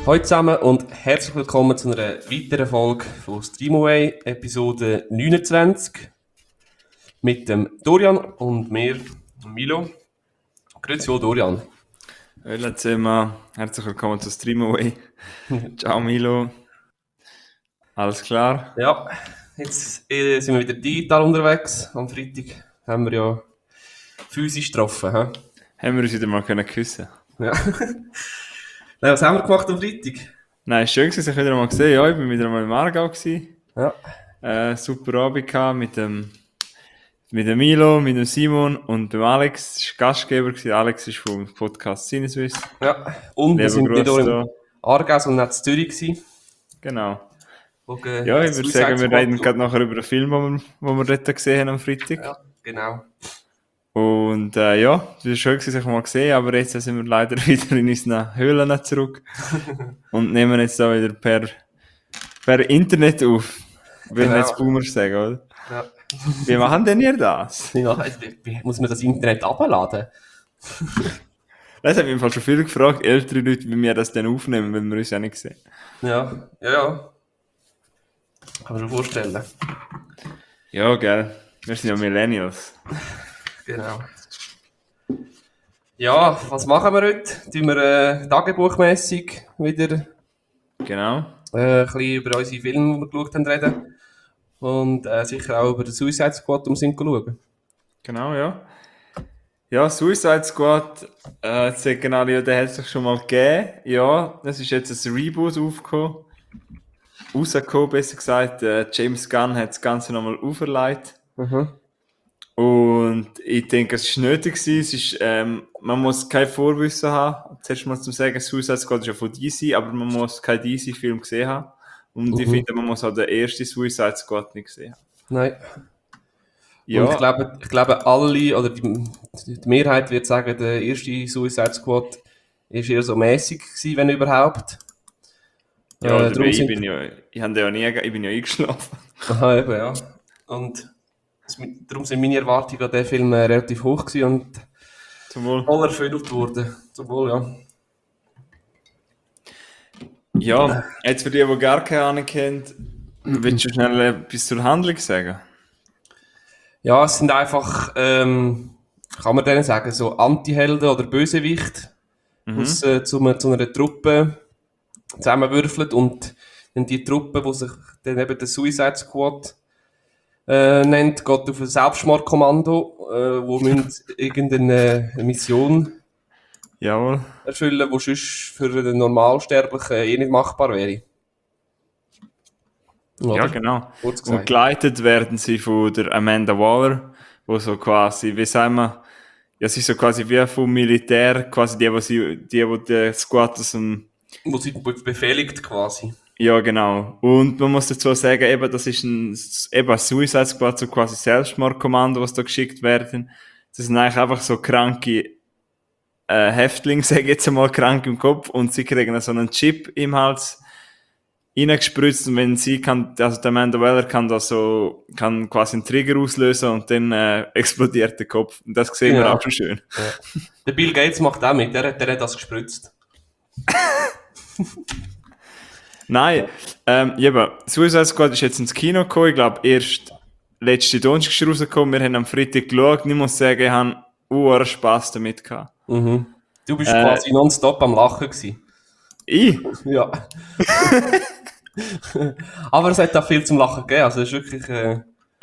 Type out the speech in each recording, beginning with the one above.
Hallo zusammen und herzlich willkommen zu einer weiteren Folge von Streamaway, Episode 29, mit dem Dorian und mir, Milo. Grüezi wohl, Dorian. Hallo zusammen, herzlich willkommen zu Streamaway. Ciao Milo. Alles klar? Ja, jetzt sind wir wieder digital unterwegs. Am Freitag haben wir ja physisch getroffen. He? Haben wir uns wieder mal küssen? Ja. Nein, was haben wir gemacht am Freitag? Nein, es war schön, dass ich wieder mal gesehen. Ja, ich war wieder mal im Aargau. Ja. Super Abend gehabt mit dem Milo, mit dem Simon und dem Alex. Das war Gastgeber. Alex ist vom Podcast Sinneswiss. Ja, und wir sind nicht nur im Aargau, sondern auch in Zürich gewesen. Genau. Okay. Ja, ich würde sagen, wir reden gerade nachher über den Film, den wir dort gesehen haben am Freitag. Ja, genau. Und ja, es war schön, sich mal gesehen, aber jetzt sind wir leider wieder in unseren Höhlen zurück und nehmen jetzt da wieder per Internet auf. Will Genau. jetzt Boomer sagen, oder? Ja. Wie machen denn ihr das? Ja, muss man das Internet abladen? Das haben mich im Fall schon viele gefragt, ältere Leute, wie wir das denn aufnehmen, weil wir uns ja nicht sehen. Ja. Kann man sich vorstellen. Ja, gell. Wir sind ja Millennials. Genau. Ja, was machen wir heute? Tun wir tagebuchmässig wieder Genau. ein bisschen über unsere Filme, die wir geschaut haben, reden. Und sicher auch über den Suicide Squad schauen. Genau, ja. Ja, Suicide Squad, sagen alle, ja, der hat sich schon mal gegeben. Ja, das ist jetzt ein Reboot rausgekommen, besser gesagt. James Gunn hat das Ganze nochmal auferlegt. Mhm. Und ich denke, es war nötig gewesen. Es ist, man muss kein Vorwissen haben. Zuerst mal zu sagen, Suicide Squad ist ja von DC, aber man muss keinen DC-Film gesehen haben. Und ich finde, man muss auch den ersten Suicide Squad nicht gesehen haben. Nein. Ja. Und ich glaube alle, oder die Mehrheit wird sagen, der erste Suicide Squad ist eher so mäßig gewesen, wenn überhaupt. Ja, ich bin ja eingeschlafen. Aha, eben, ja. Und darum sind meine Erwartungen an diesen Film relativ hoch gewesen und voll erfüllt worden. Zum Wohl, ja. Ja, jetzt für die gar keine Ahnung haben, willst du schnell etwas zur Handlung sagen? Ja, es sind einfach, kann man denen sagen, so Anti-Helden oder Bösewicht, die zu einer Truppe zusammenwürfeln und dann die Truppe, die sich dann eben der Suicide Squad nennt, geht auf ein Selbstmordkommando, wo müssen irgendeine Mission erfüllen, die sonst für den Normalsterblichen nicht machbar wäre. Oder? Ja, genau. Und geleitet werden sie von der Amanda Waller, wo so quasi, wie sagen wir, ja, sie ist so quasi wie vom Militär, quasi die Squad aus dem... Wo sie befehligt quasi. Ja, genau. Und man muss dazu sagen, eben, das ist ein Suicide Squad, so quasi Selbstmordkommando, was da geschickt werden. Das sind eigentlich einfach so kranke Häftlinge, sage ich jetzt einmal, krank im Kopf, und sie kriegen so einen Chip im Hals reingespritzt, und wenn sie kann, also der Amanda Waller kann quasi einen Trigger auslösen und dann explodiert der Kopf. Und das sehen wir auch schon schön. Ja. Der Bill Gates macht auch mit, der hat das gespritzt. Nein, Suicide Squad ist jetzt ins Kino gekommen, ich glaube erst letzte Donnerstag rausgekommen, wir haben am Freitag geschaut, und ich muss sagen, ich habe Spass damit gehabt. Mhm. Du bist quasi nonstop am Lachen gewesen. Ich? Ja. Aber es hat auch viel zum Lachen gegeben, also es ist wirklich ein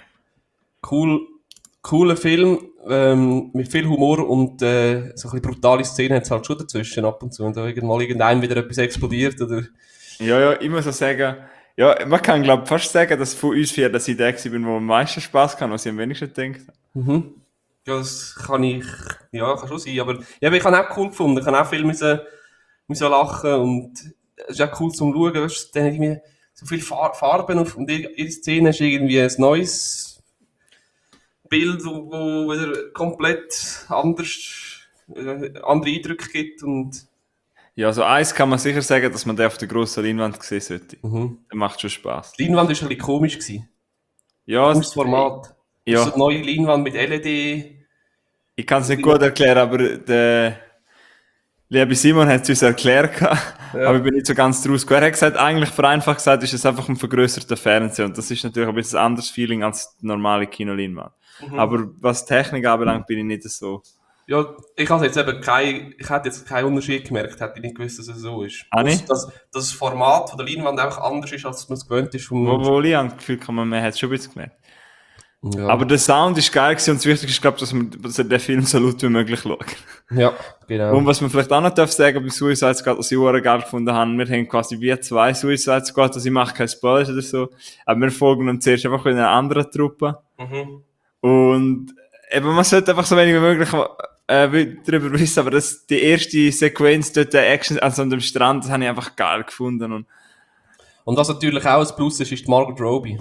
cooler Film, mit viel Humor und so ein bisschen brutale Szenen hat es halt schon dazwischen ab und zu, und da irgendwann wieder etwas explodiert, oder... Ja, ich muss auch sagen, ja, man kann glaube fast sagen, dass von uns vier das Idee war, wo am meisten Spass kann, was ich am wenigsten denke. Mhm. Ja, das kann schon sein, aber ja, ich habe auch cool gefunden, ich habe auch viel müssen lachen, und es ist auch cool zum Schauen, weißt du, dann irgendwie so viele Farben auf, und jede Szene ist irgendwie ein neues Bild, wo wieder komplett andere Eindrücke gibt, und ja, also eins kann man sicher sagen, dass man den auf der grossen Leinwand sehen sollte. Mhm. Der macht schon Spass. Die Leinwand war ein bisschen komisch gewesen. Ja, das Format. Ja. So eine neue Leinwand mit LED. Ich kann es nicht gut erklären, aber der Liebe Simon hat es uns erklärt, Ja. aber ich bin nicht so ganz draus gekommen. Er hat gesagt, eigentlich vereinfacht gesagt, ist es einfach ein vergrößerter Fernseher und das ist natürlich ein bisschen ein anderes Feeling als die normale Kinoleinwand. Aber was Technik anbelangt, bin ich nicht so. Ja, ich habe jetzt eben ich hätte jetzt keinen Unterschied gemerkt, hätte ich nicht gewusst, dass es so ist. Ah, Ausser, nicht? dass das Format von der Leinwand einfach anders ist, als man es gewöhnt ist. Obwohl ich habe das Gefühl, man hat es schon ein bisschen gemerkt. Ja. Aber der Sound ist geil gewesen und das Wichtigste ist, glaube ich, dass er den Film so laut wie möglich schaut. Ja, genau. Und was man vielleicht auch noch darf sagen bei Suicide Squad, was ich auch geil gefunden habe, wir haben quasi wie 2 Suicide Squad, also ich mache keinen Spoiler oder so, aber wir folgen uns zuerst einfach in einer anderen Truppe. Und eben, man sollte einfach so wenig wie möglich darüber wissen, aber die erste Sequenz dort, der Action, also an dem Strand, das habe ich einfach geil gefunden. Und was natürlich auch ein Plus ist, ist die Margot Robbie.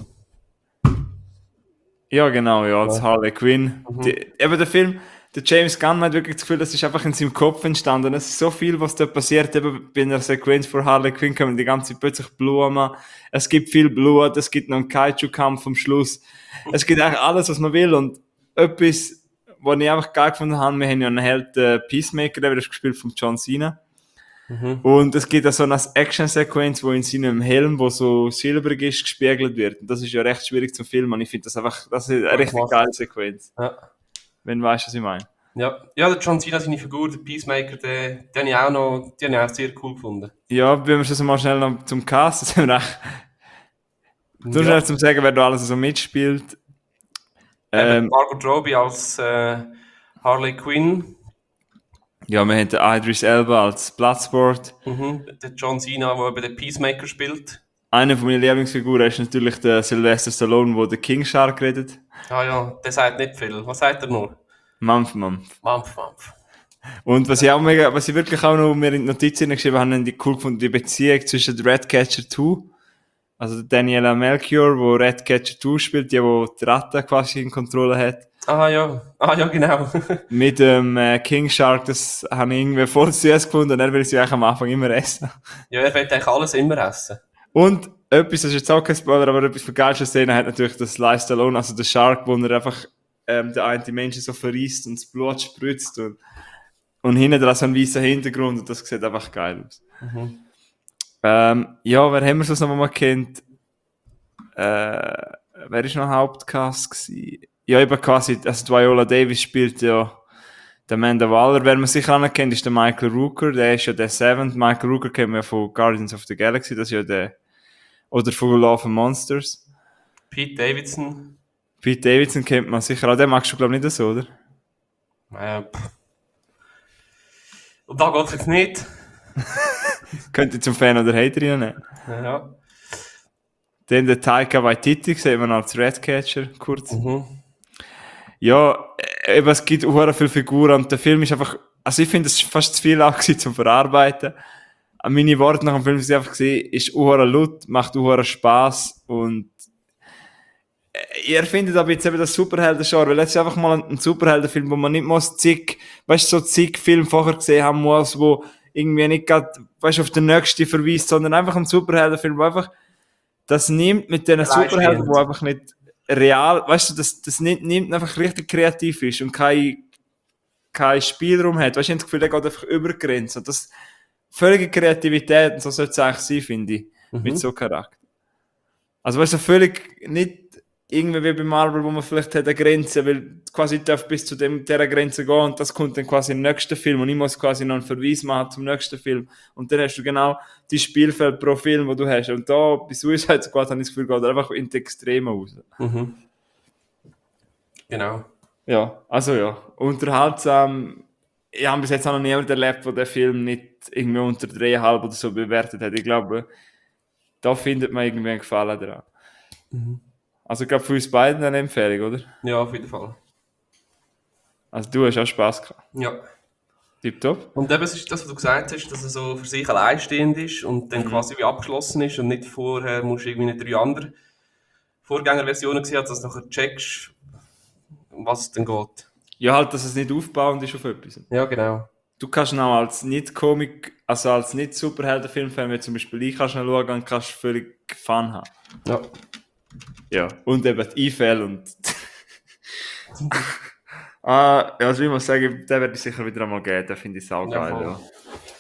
Ja, genau, ja, als Harley Quinn. Eben der Film, der James Gunn man hat wirklich das Gefühl, das ist einfach in seinem Kopf entstanden. Es ist so viel, was da passiert. Eben bei einer Sequenz vor Harley Quinn kommen die ganze Zeit plötzlich Blumen. Es gibt viel Blut, es gibt noch einen Kaiju-Kampf am Schluss. Es gibt eigentlich alles, was man will. Und etwas, was ich einfach geil gefunden habe, wir haben ja einen Held, Peacemaker, der ist gespielt von John Cena. Und es gibt auch so eine Action-Sequenz, wo in seinem Helm, wo so silbrig ist, gespiegelt wird. Und das ist ja recht schwierig zu filmen. Und ich finde das einfach, das ist eine richtig geile Sequenz. Ja. Wenn du weißt, was ich meine. Ja, der John Cena, seine Figur, der Peacemaker, den habe ich auch sehr cool gefunden. Ja, wenn wir schon mal schnell noch zum Cast, das haben wir echt... Du schnell zum sagen, wer da alles so mitspielt. Margot Robbie als Harley Quinn. Ja, wir haben den Idris Elba als Bloodsport. Der John Cena, der eben den Peacemaker spielt. Eine von meinen Lieblingsfiguren ist natürlich der Sylvester Stallone, der den King Shark redet. Ah ja, der sagt nicht viel. Was sagt er nur? Mampf. Mampf. Und was ich wirklich auch noch mir in die Notizen geschrieben habe, haben die cool gefunden, die Beziehung zwischen Redcatcher 2, also Daniela Melchior, wo Redcatcher 2 spielt, die Ratte quasi in Kontrolle hat. Ah ja, genau. Mit dem King Shark, das habe ich irgendwie voll süß gefunden und er will sie eigentlich am Anfang immer essen. Ja, er will eigentlich alles immer essen. Und etwas, das ist jetzt auch kein Spoiler, aber etwas für geilste Szene hat natürlich das Sly Stallone, also der Shark, wo er einfach der eine Menschen so verriest und das Blut spritzt und hinten dran so ein weißer Hintergrund und das sieht einfach geil aus. Ja, wer haben wir sonst noch mal kennt? Wer ist noch Hauptcast gewesen? Ja, eben quasi, also Viola Davis spielt ja der Amanda Waller. Wer man sicher anerkennt, ist der Michael Rooker, der ist ja der Seventh. Michael Rooker kennen wir ja von Guardians of the Galaxy, das ist ja der, oder von Love and Monsters. Pete Davidson kennt man sicher auch, den magst du glaube ich nicht so, oder? Und da geht es jetzt nicht. Könnt ihr zum Fan oder Hater nehmen. Ja. Dann der Taika Waititi, sieht man als Redcatcher, kurz. Ja, eben, es gibt auch viele Figuren und der Film ist einfach, also ich finde, es fast zu viel auch zum Verarbeiten. Meine Worte nach dem Film sind einfach gesehen, ist auch laut, macht auch Spass und ihr findet aber jetzt eben das Superhelden-Genre, weil jetzt ist einfach mal ein Superheldenfilm, wo man nicht muss so zig Filme vorher gesehen haben muss, wo irgendwie nicht gerade, auf den nächsten verweist, sondern einfach ein Superheldenfilm, wo einfach das nimmt mit diesen Superhelden, wo einfach nicht real, das nimmt einfach richtig kreativ ist und kein Spielraum hat. Ich habe das Gefühl, der geht einfach über die Grenze. Und das völlige Kreativität, und so sollte es eigentlich sein, finde ich, mit so Charakter. Also völlig nicht irgendwie wie bei Marvel, wo man vielleicht hat eine Grenze, weil quasi darf bis zu dieser Grenze gehen und das kommt dann quasi im nächsten Film und ich muss quasi noch einen Verweis machen zum nächsten Film und dann hast du genau die Spielfeld pro Film, wo du hast und da bei Suicide Squad habe ich das Gefühl, geht einfach in die Extreme raus. Genau. Ja, also ja, unterhaltsam. Ich habe bis jetzt auch noch niemand erlebt, der den Film nicht irgendwie unter 3,5 oder so bewertet hat. Ich glaube, da findet man irgendwie einen Gefallen daran. Also ich glaube, für uns beiden eine Empfehlung, oder? Ja, auf jeden Fall. Also du hast auch Spass gehabt. Ja. Tipptopp. Und eben, es ist das, was du gesagt hast, dass er so für sich alleinstehend ist und dann quasi wie abgeschlossen ist und nicht vorher musst du irgendwie 3 andere Vorgängerversionen gesehen, dass du nachher checkst, um was es denn geht. Ja, halt, dass es nicht aufbauend ist auf etwas. Ja, genau. Du kannst auch als Nicht-Comic, also als Nicht-Superhelden-Filmfan, wie zum Beispiel ich, kannst du schauen und kannst völlig Fun haben. Ja. Ja, und eben die Einfälle und... also ich muss sagen, den werde ich sicher wieder einmal geben, den finde ich saugeil, ja.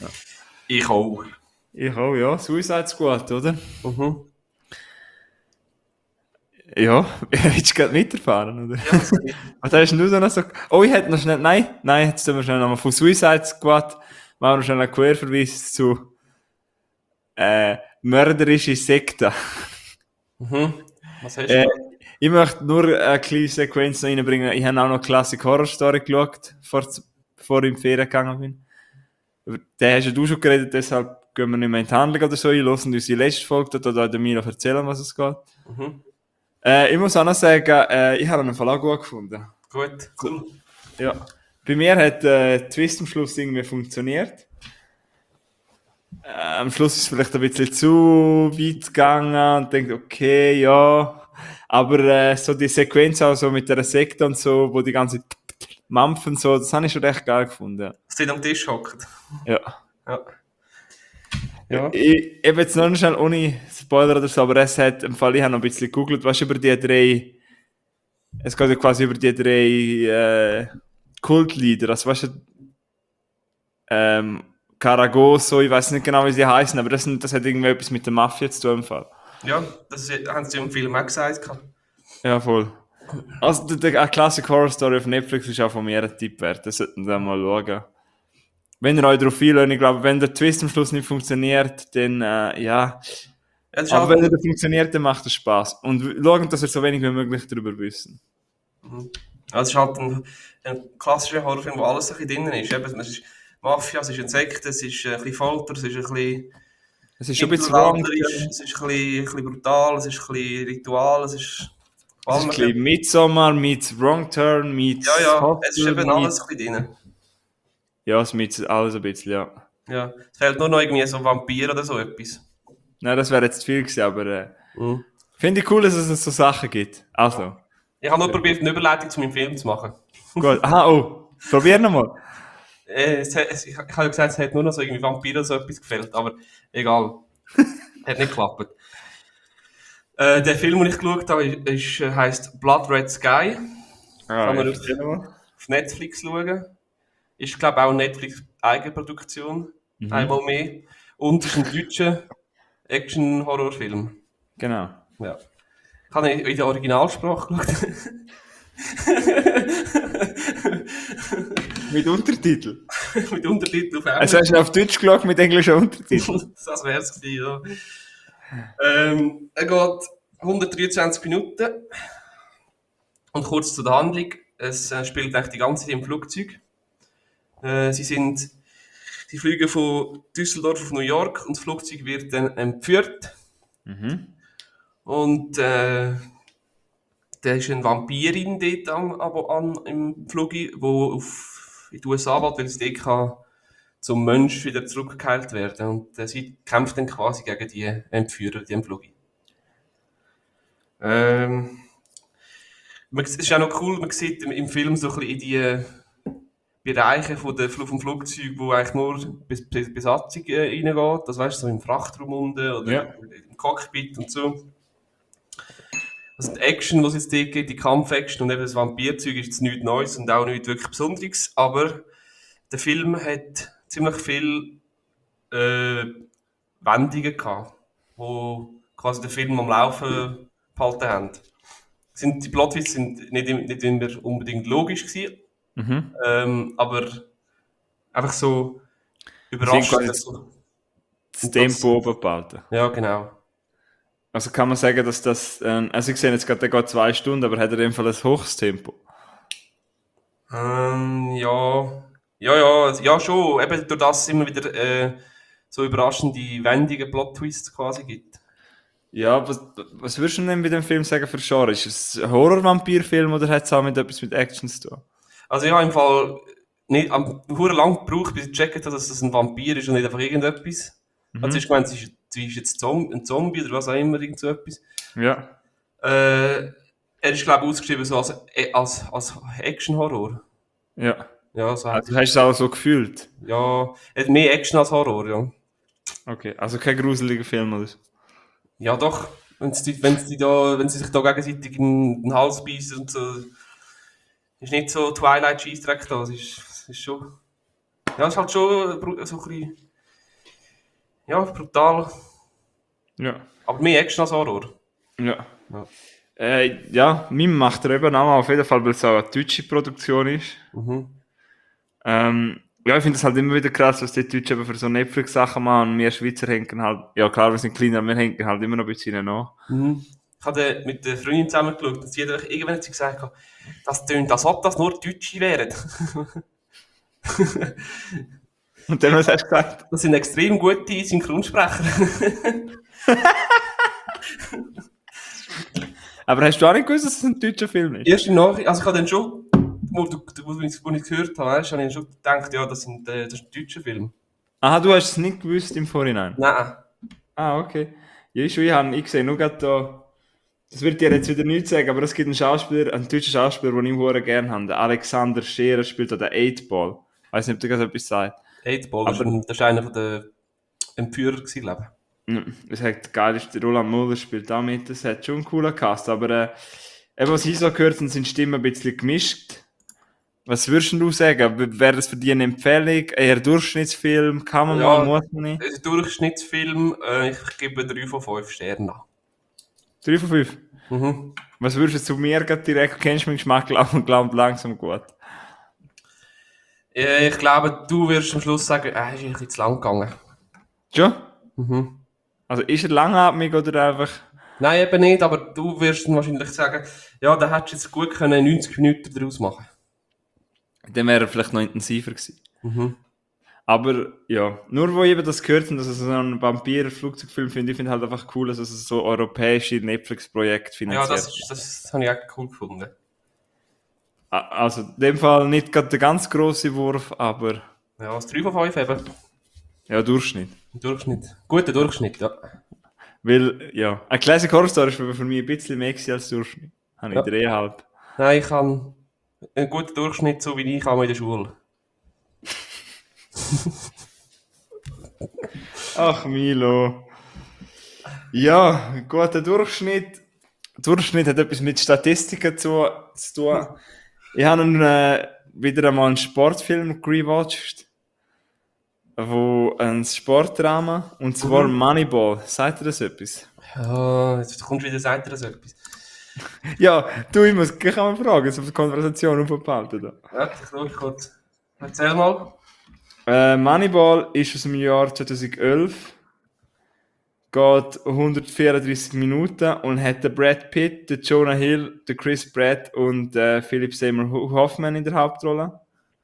Ich auch. Ich auch, ja. Suicide Squad, oder? Mhm. Ja, willst du gerade weiterfahren, oder? Ja, das geht. Was hast denn du da noch so... Oh, ich hätte noch schnell... Nein, jetzt tun wir schnell nochmal von Suicide Squad. Machen wir schnell einen Querverweis zu mörderische Sekte. Mhm. Was hast du Äh, da? ich möchte nur eine kleine Sequenz noch reinbringen. Ich habe auch noch Classic Horror Story geschaut, bevor ich in die Ferien gegangen bin. Über den hast ja du schon geredet, deshalb gehen wir nicht mehr in die Handlung oder so ein. Hören unsere letzte Folge, da der Milo erzählen, was es geht. Mhm. Ich muss auch noch sagen, ich habe einen Fall auch gut gefunden. Gut, cool. Ja. Bei mir hat der Twist am Schluss irgendwie funktioniert. Am Schluss ist es vielleicht ein bisschen zu weit gegangen und denkt, okay, ja. Aber so die Sequenz auch so mit der Sekte und so, wo die ganze Mampfen so, das habe ich schon recht geil gefunden. Dass die am Tisch hockt. Ja. Ja. Ja. Ich eben jetzt noch schnell ohne Spoiler oder so, aber es hat im Fall, ich habe noch ein bisschen gegoogelt, was über die drei, es geht ja quasi über die drei Kultlieder, also weißt du, Caragoso, ich weiß nicht genau, wie sie heißen, aber das hat irgendwie etwas mit der Mafia zu tun im Fall. Ja, das haben sie im Film auch gesagt. Ja, voll. Also, eine Classic Horror Story auf Netflix ist auch von mir ein Tipp wert. Das sollten wir mal schauen. Wenn ihr euch darauf einlässt, ich glaube, wenn der Twist am Schluss nicht funktioniert, dann, ja. Ja, das ist Aber halt, wenn er funktioniert, dann macht es Spaß. Und schauen, dass ihr so wenig wie möglich darüber wissen. das ist halt ein klassischer Horrorfilm, wo alles ein bisschen drin ist. Eben, es ist Mafia, es ist ein Sekt, es ist ein bisschen Folter, es ist ein bisschen Es ist schon ein bisschen mittelalterisch, es ist ein bisschen brutal, es ist ein bisschen Ritual, es ist vor Es ist allem ein bisschen Midsommar, meets Wrong Turn, meets ja, es ist Hostel, eben alles ein bisschen drin. ja, es meets alles ein bisschen, ja. Ja, es fehlt nur noch irgendwie so Vampir oder so etwas. Nein, das wäre jetzt zu viel gewesen, aber Mhm. finde ich cool, dass es so Sachen gibt. Also, Ich habe nur probiert, eine Überleitung zu meinem Film zu machen. gut. Aha, oh, probier nochmal. Ich habe ja gesagt, es hat nur noch so irgendwie Vampir oder so etwas gefällt, aber egal. Hat nicht geklappt. Der Film, den ich geschaut habe, heisst Blood Red Sky. Kann man auf Netflix schauen. Ist, glaube ich, auch Netflix Eigenproduktion. Einmal mehr. Und ist ein deutscher Action-Horrorfilm. Genau. Ja. Ich habe in der Originalsprache geschaut. Mit Untertitel. Mit Untertiteln auf Also Englisch. hast du auf Deutsch geschaut mit englischen Untertiteln? Das wäre es gewesen, ja. Er geht 123 Minuten. Und kurz zur Handlung. Es spielt eigentlich die ganze Zeit im Flugzeug. Sie fliegen von Düsseldorf auf New York und das Flugzeug wird dann entführt. Und da ist eine Vampirin dort im Flug, die in die USA will, weil sie dort kann zum Mensch wieder zurückgeheilt werden. Und sie kämpft dann quasi gegen die Entführer, die im Flug. Es ist auch noch cool, man sieht im Film so ein bisschen in die Bereiche vom Flugzeug, wo eigentlich nur bis Besatzung reingeht. Das weißt du, so im Frachtraum unten oder Ja. im Cockpit und so. Also die Action, die es jetzt dort gibt, die Kampf-Action und eben das Vampirzeug ist jetzt nichts Neues und auch nichts wirklich Besonderes. Aber der Film hat ziemlich viel Wendungen gehabt, wo quasi den Film am Laufen gehalten haben. Die Plotwists sind nicht immer unbedingt logisch gewesen, aber einfach so überraschend. Das Tempo oben behalten. Ja, genau. Also kann man sagen, dass das, also ich sehe jetzt gerade, der geht 2 Stunden, aber hat er in dem Fall ein hohes Tempo? Ja, schon. Eben durch das es immer wieder so überraschende Wendungen, Plot-Twists quasi gibt. Ja, was würdest du denn bei dem Film sagen für Genre? Ist es ein Horror-Vampir-Film oder hat es auch etwas mit Action zu tun? Also ich habe im Fall nicht hure lang gebraucht, bis ich gecheckt habe, dass das ein Vampir ist und nicht einfach irgendetwas. Also ich meine, sie ist jetzt ein Zombie oder was auch immer, irgend so etwas. Ja. Er ist, glaube ich, ausgeschrieben so als Action-Horror. Ja. Ja, so Also hast du es auch so gefühlt? ja, mehr Action als Horror, ja. Okay, also kein gruseliger Film oder so? Ja, doch. Wenn sie sich da gegenseitig in den Hals beißen und so. Ist nicht so Twilight Scheissdreck da. Es ist schon. Ja, es ist halt schon so ein bisschen Ja, brutal. Ja. Aber mehr Action als Horror. Ja. Ja. Ja, Mime macht er eben auch auf jeden Fall, weil es auch eine deutsche Produktion ist. Mhm. Ja, ich finde es halt immer wieder krass, was die Deutschen eben für so Netflix-Sachen machen und wir Schweizer hängen halt, ja klar, wir sind kleiner, aber wir hängen halt immer noch ein bisschen nach. Mhm. Ich habe mit der Freundin zusammen geschaut und sie hat irgendwann hat sie gesagt, das tönt, als ob das nur Deutsche wären. Und dann, was hast du gesagt? Das sind extrem gute Synchronsprecher. Aber hast du auch nicht gewusst, dass es ein deutscher Film ist? Erst im Nachhinein, also ich habe dann schon, wo ich es gehört habe, weißt, habe ich schon gedacht, ja, das ist ein deutscher Film. Aha, du hast es nicht gewusst im Vorhinein? Nein. Ah, okay. Ja, ich sehe nur gerade da, das wird dir jetzt wieder nichts sagen, aber es gibt einen Schauspieler, einen deutschen Schauspieler, den ich sehr gerne habe. Der Alexander Scherer spielt da den 8-Ball. Ich weiß nicht, ob dir das etwas sagt. 8-Ball, Aber das war einer der Entführer gewesen, glaube es hat geil, ist, der Roland Muller spielt da mit, das hat schon einen coolen Cast, aber eben, was ich so gehört habe, sind Stimmen ein bisschen gemischt. Was würdest du sagen? Wäre das für dich eine Empfehlung? Eher Durchschnittsfilm? Kann man ich. mal, Ja, muss man nicht? ein Durchschnittsfilm, ich gebe 3 von 5 Sternen an. 3 von 5. Mhm. Was würdest du zu mir gerade direkt? Kennst du meinen Geschmack und glaubt langsam gut? Ich glaube, du wirst am Schluss sagen, ist ein bisschen zu lang gegangen. Schon? Mhm. Also ist er langatmig oder einfach... Nein, eben nicht, aber du wirst dann wahrscheinlich sagen, ja, da hättest du jetzt gut können 90 Minuten daraus machen. Dann wäre er vielleicht noch intensiver gewesen. Mhm. Aber ja, nur wo ich eben das gehört habe, dass es so ein Vampir-Flugzeugfilm finde, ich finde halt einfach cool, dass es so europäische Netflix-Projekte Ja, finanziert. das habe ich auch cool gefunden. Also in dem Fall nicht gerade der ganz grosse Wurf, aber Ja, das 3 von 5 eben. ja, Durchschnitt. Durchschnitt. Guter Durchschnitt, ja. Weil, ja, ein Classic Horror Story ist für mich ein bisschen mehr gewesen als Durchschnitt. Habe ich Ja. 3,5. Nein, ich habe einen guten Durchschnitt, so wie ich auch in der Schule. Ach, Milo. Ja, guter Durchschnitt. Durchschnitt hat etwas mit Statistiken zu tun. Ich habe wieder einmal einen Sportfilm rewatcht, wo ein Sportdrama, und zwar Moneyball. Sagt ihr das etwas? Ja, jetzt kommst du wieder, sagt er das etwas. Ja, du, ich kann mal fragen, so eine Konversation aufbehalten da. Ja, ich schaue kurz. Erzähl mal. Moneyball ist aus dem Jahr 2011, geht 134 Minuten und hat den Brad Pitt, den Jonah Hill, den Chris Pratt und Philip Seymour Hoffman in der Hauptrolle.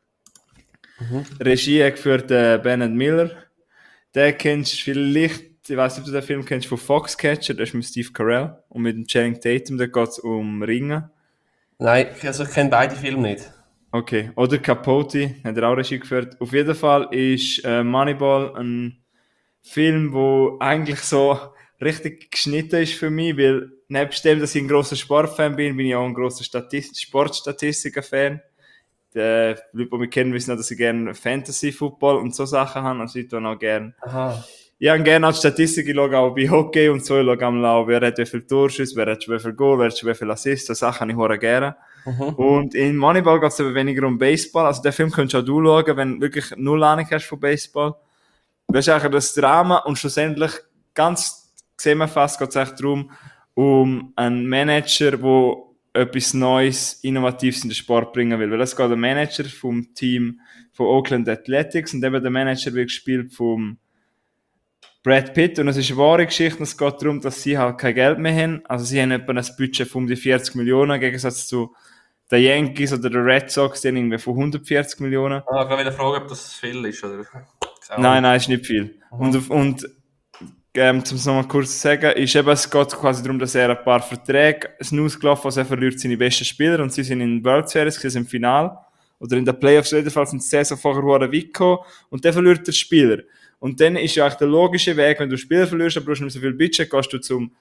Regie hat geführt Bernard Miller. Den kennst du vielleicht, ich weiß nicht, ob du den Film kennst, von Foxcatcher, das ist mit Steve Carell und mit dem Channing Tatum, da geht es um Ringen. Nein, also ich kenne beide Filme nicht. Okay, oder Capote, hat er auch Regie geführt. Auf jeden Fall ist Moneyball ein Film, wo eigentlich so richtig geschnitten ist für mich, weil nebst dem, dass ich ein grosser Sportfan bin ich auch ein grosser Sportstatistiker-Fan. Die Leute, die mich kennen, wissen auch, dass ich gerne Fantasy-Football und so Sachen habe, also ich tue auch gerne. Aha. Ich habe gerne auch die Statistik, ich schaue auch bei Hockey und so, ich schaue auch, wer hat wie viel Torschüsse, wer hat wie viel Goal, wer hat wie viel Assists, so Sachen habe ich sehr gerne. Und in Moneyball geht es aber weniger um Baseball, also den Film könntest auch du schauen, wenn du wirklich null Ahnung hast von Baseball. Das ist eigentlich das Drama und schlussendlich, ganz zusammenfasst, geht es echt darum, um einen Manager, der etwas Neues, Innovatives in den Sport bringen will. Weil das geht der Manager vom Team von Oakland Athletics und eben der Manager wird gespielt vom Brad Pitt und es ist eine wahre Geschichte und es geht darum, dass sie halt kein Geld mehr haben. Also sie haben etwa ein Budget von um die 40 Millionen, im Gegensatz zu den Yankees oder den Red Sox, die haben irgendwie von 140 Millionen. Ich wollte fragen, ob das viel ist, oder? Nein, ist nicht viel. Und um es nochmal kurz zu sagen, ist eben, es geht quasi darum, dass er ein paar Verträge ausgelaufen, also er verliert seine besten Spieler und sie sind in den World Series, sie sind im Finale oder in den Playoffs, jedenfalls sind die Saison vorher weit gekommen und dann verliert der Spieler. Und dann ist ja eigentlich der logische Weg, wenn du Spieler verlierst, aber du hast nicht so viel Budget, gehst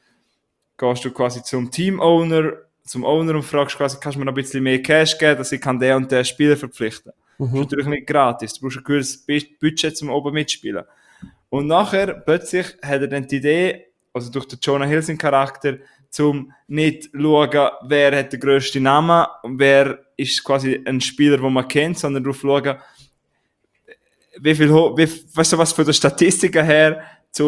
du quasi zum Team-Owner, zum Owner und fragst quasi, kannst du mir noch ein bisschen mehr Cash geben, dass ich kann den und den Spieler verpflichten kann. Das ist natürlich nicht gratis, du brauchst ein gewisses Budget, um oben mitspielen. Und nachher, plötzlich, hat er dann die Idee, also durch den Jonah Hill seinen Charakter, zum nicht schauen, wer hat den grössten Namen, wer ist quasi ein Spieler, den man kennt, sondern darauf schauen, weißt du was von der Statistiken her,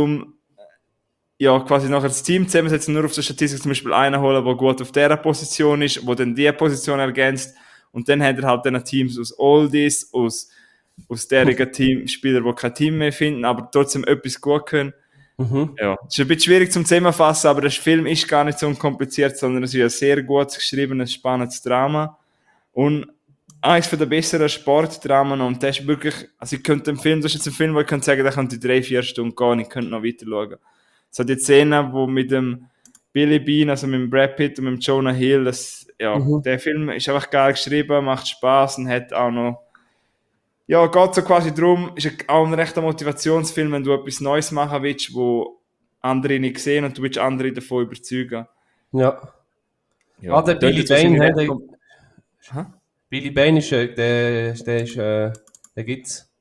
quasi nachher das Team zusammensetzen, nur auf der Statistik zum Beispiel einen holen, der gut auf dieser Position ist, der dann diese Position ergänzt. Und dann hat er halt dann Teams aus Oldies, aus derigen Teamspielern, die kein Team mehr finden, aber trotzdem etwas gut können. Ja, es ist ein bisschen schwierig zum Zusammenfassen, aber der Film ist gar nicht so unkompliziert, sondern es ist ein sehr gut geschriebenes, spannendes Drama. Und eines der besseren Sportdramen, und das ist wirklich, also ich könnte das ist jetzt ein Film, wo ich könnte sagen, der könnte 3-4 Stunden gehen und ich könnte noch weiter schauen. Es hat die Szene, wo mit dem Billy Bean, also mit dem Brad Pitt und mit dem Jonah Hill, der Film ist einfach geil geschrieben, macht Spaß und hat auch noch, geht so quasi darum, ist auch ein rechter Motivationsfilm, wenn du etwas Neues machen willst, wo andere nicht sehen und du willst andere davon überzeugen. Ja. Der Billy Bane, Billy Bane ist, der gibt's.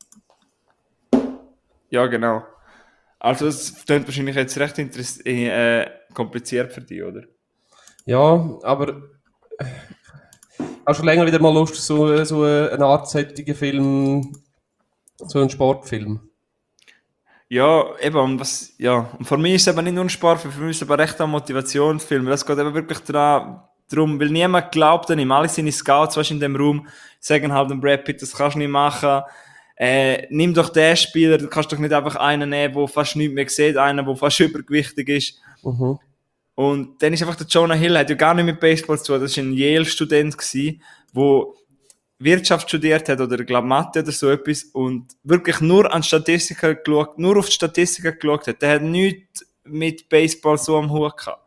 Ja, genau. Also das klingt wahrscheinlich jetzt recht kompliziert für dich, oder? Ja, aber hast du schon länger wieder mal Lust, so eine Art solchen Film, so einen Sportfilm? Ja, eben, und für mich ist es eben nicht nur ein Sportfilm, für mich ist es aber recht ein Motivationsfilm, weil es geht eben wirklich darum, weil niemand glaubt an ihm, alle seine Scouts, weißt, in dem Raum, sagen halt dem Brad Pitt, das kannst du nicht machen, nimm doch den Spieler, du kannst doch nicht einfach einen nehmen, der fast nichts mehr sieht, einen, der fast übergewichtig ist. Und dann ist einfach der Jonah Hill, hat ja gar nicht mit Baseball zu tun, das war ein Yale-Student, der Wirtschaft studiert hat, oder ich glaube Mathe oder so etwas, und wirklich nur auf die Statistiken geschaut hat. Der hat nichts mit Baseball so am Hut gehabt.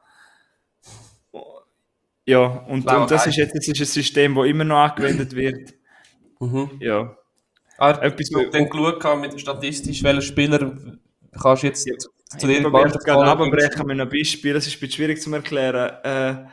Ja, und das ist jetzt ein System, das immer noch angewendet wird. Ja. Etwas, du dann geschaut mit statistisch, welcher Spieler kannst du jetzt zu dir abbrechen mit einem Beispiel, das ist ein bisschen schwierig zu erklären.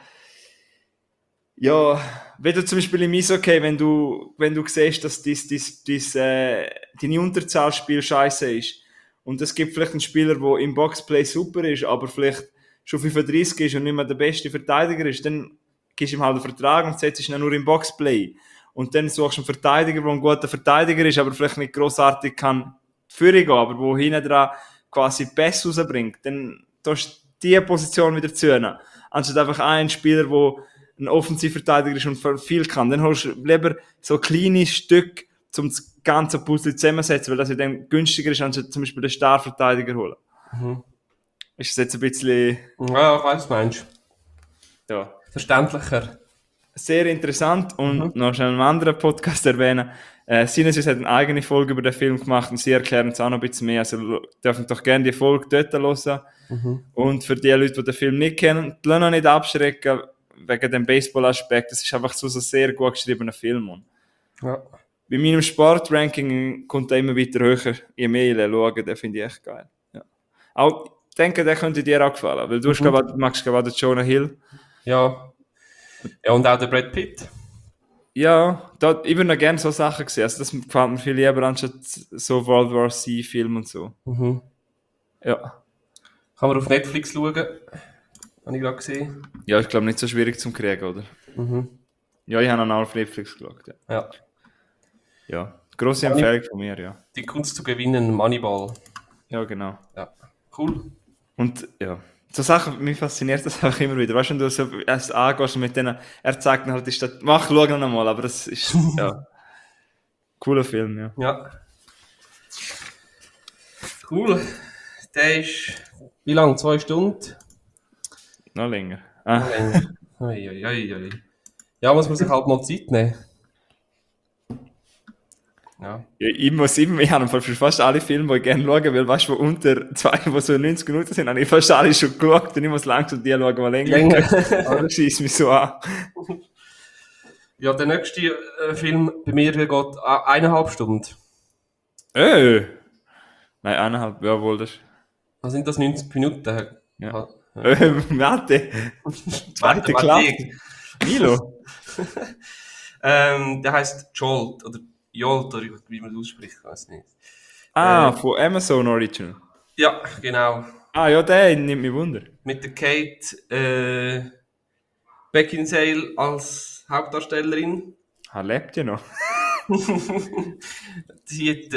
Wenn du zum Beispiel im Eishockey, wenn du siehst, dass deine Unterzahlspiel scheiße ist und es gibt vielleicht einen Spieler, der im Boxplay super ist, aber vielleicht schon 35 ist und nicht mehr der beste Verteidiger ist, dann gibst du ihm halt einen Vertrag und setzt ihn nur im Boxplay. Und dann suchst du einen Verteidiger, der ein guter Verteidiger ist, aber vielleicht nicht grossartig kann Führung gehen, aber wo hinten dran quasi Pass rausbringt. Dann tust du diese Position wieder zunehmen. Anstatt einfach einen Spieler, der ein Offensivverteidiger ist und viel kann. Dann holst du lieber so kleine Stücke, um das ganze Puzzle zusammenzusetzen, weil das ja dann günstiger ist, anstatt zum Beispiel den Starverteidiger holen. Ist das jetzt ein bisschen... Ja, ich weiss, was du meinst. Ja. Verständlicher. Sehr interessant und noch schnell einen anderen Podcast erwähnen. Sinus hat eine eigene Folge über den Film gemacht und sie erklären es auch noch ein bisschen mehr. Also dürfen doch gerne die Folge dort hören. Und für die Leute, die den Film nicht kennen, lassen noch nicht abschrecken wegen dem Baseball-Aspekt. Das ist einfach so ein sehr gut geschriebener Film. Ja. Bei meinem Sportranking kommt er immer weiter höher. Je mehr ich schaue, den finde ich echt geil. Ja. Auch, ich denke, der könnte dir auch gefallen, weil du magst gerade den Jonah Hill. Ja, und auch der Brad Pitt. Ja, ich würde noch gerne so Sachen sehen. Also das gefällt mir viel lieber anstatt so World War C-Film und so. Ja. Kann man auf Netflix schauen. Habe ich gerade gesehen. Ja, ich glaube nicht so schwierig zum kriegen, oder? Ja, ich habe noch auf Netflix geschaut. Ja. Grosse Empfehlung von mir, ja. Die Kunst zu gewinnen, Moneyball. Ja, genau. Ja. Cool. Und ja, so Sachen, mich fasziniert das auch immer wieder. Weißt du, wenn du so erst angehst und mit denen, er zeigt dann halt die Stadt, schau noch mal, aber das ist, ja, cooler Film, ja. Ja. Cool. Der ist, wie lang? 2 Stunden? Noch länger. Noch länger. Ui. Ja, muss man sich halt mal Zeit nehmen. Ja. Ich habe für fast alle Filme, die ich gerne schauen will, weißt du, wo unter 2, die so 90 Minuten sind, habe ich fast alle schon geschaut und ich muss langsam die schauen, die länger. Aber das schießt mich so an. Ja, der nächste Film bei mir geht 1,5 Stunden. Nein, 1,5, ja wohl das. Was sind das, 90 Minuten? Ja. Warte. Zweite Klasse. Milo. Der heisst Jolt, oder Jolt, oder wie man das ausspricht, ich weiß nicht. Von Amazon Original. Ja, genau. Ja, der nimmt mich Wunder. Mit der Kate Beckinsale als Hauptdarstellerin. Lebt ja noch. Sie hat,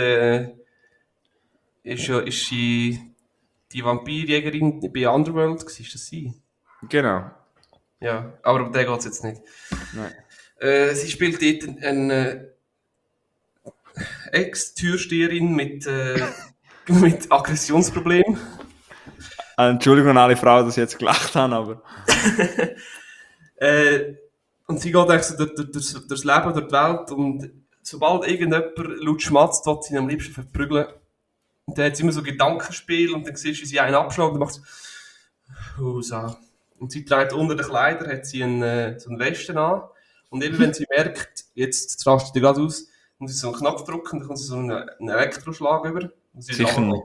ist sie die Vampirjägerin bei Underworld gewesen? Ist das sie? Genau. Ja, aber um den geht es jetzt nicht. Nein. Sie spielt dort eine Ex-Türsteherin mit Aggressionsproblemen. Entschuldigung an alle Frauen, dass ich jetzt gelacht habe, aber... Und sie geht eigentlich so durchs Leben, durch die Welt und sobald irgendjemand laut schmatzt, will sie ihn am liebsten verprügeln. Und dann hat sie immer so Gedankenspiel und dann siehst du, wie sie einen abschlägt und dann macht sie so. Und sie trägt unter den Kleidern hat sie so eine Weste an. Und eben wenn sie merkt, jetzt rastet sie gerade aus, muss sie so einen Knopf drücken und dann kommt sie so einen Elektroschlag über. Und sie ist Sicher nicht.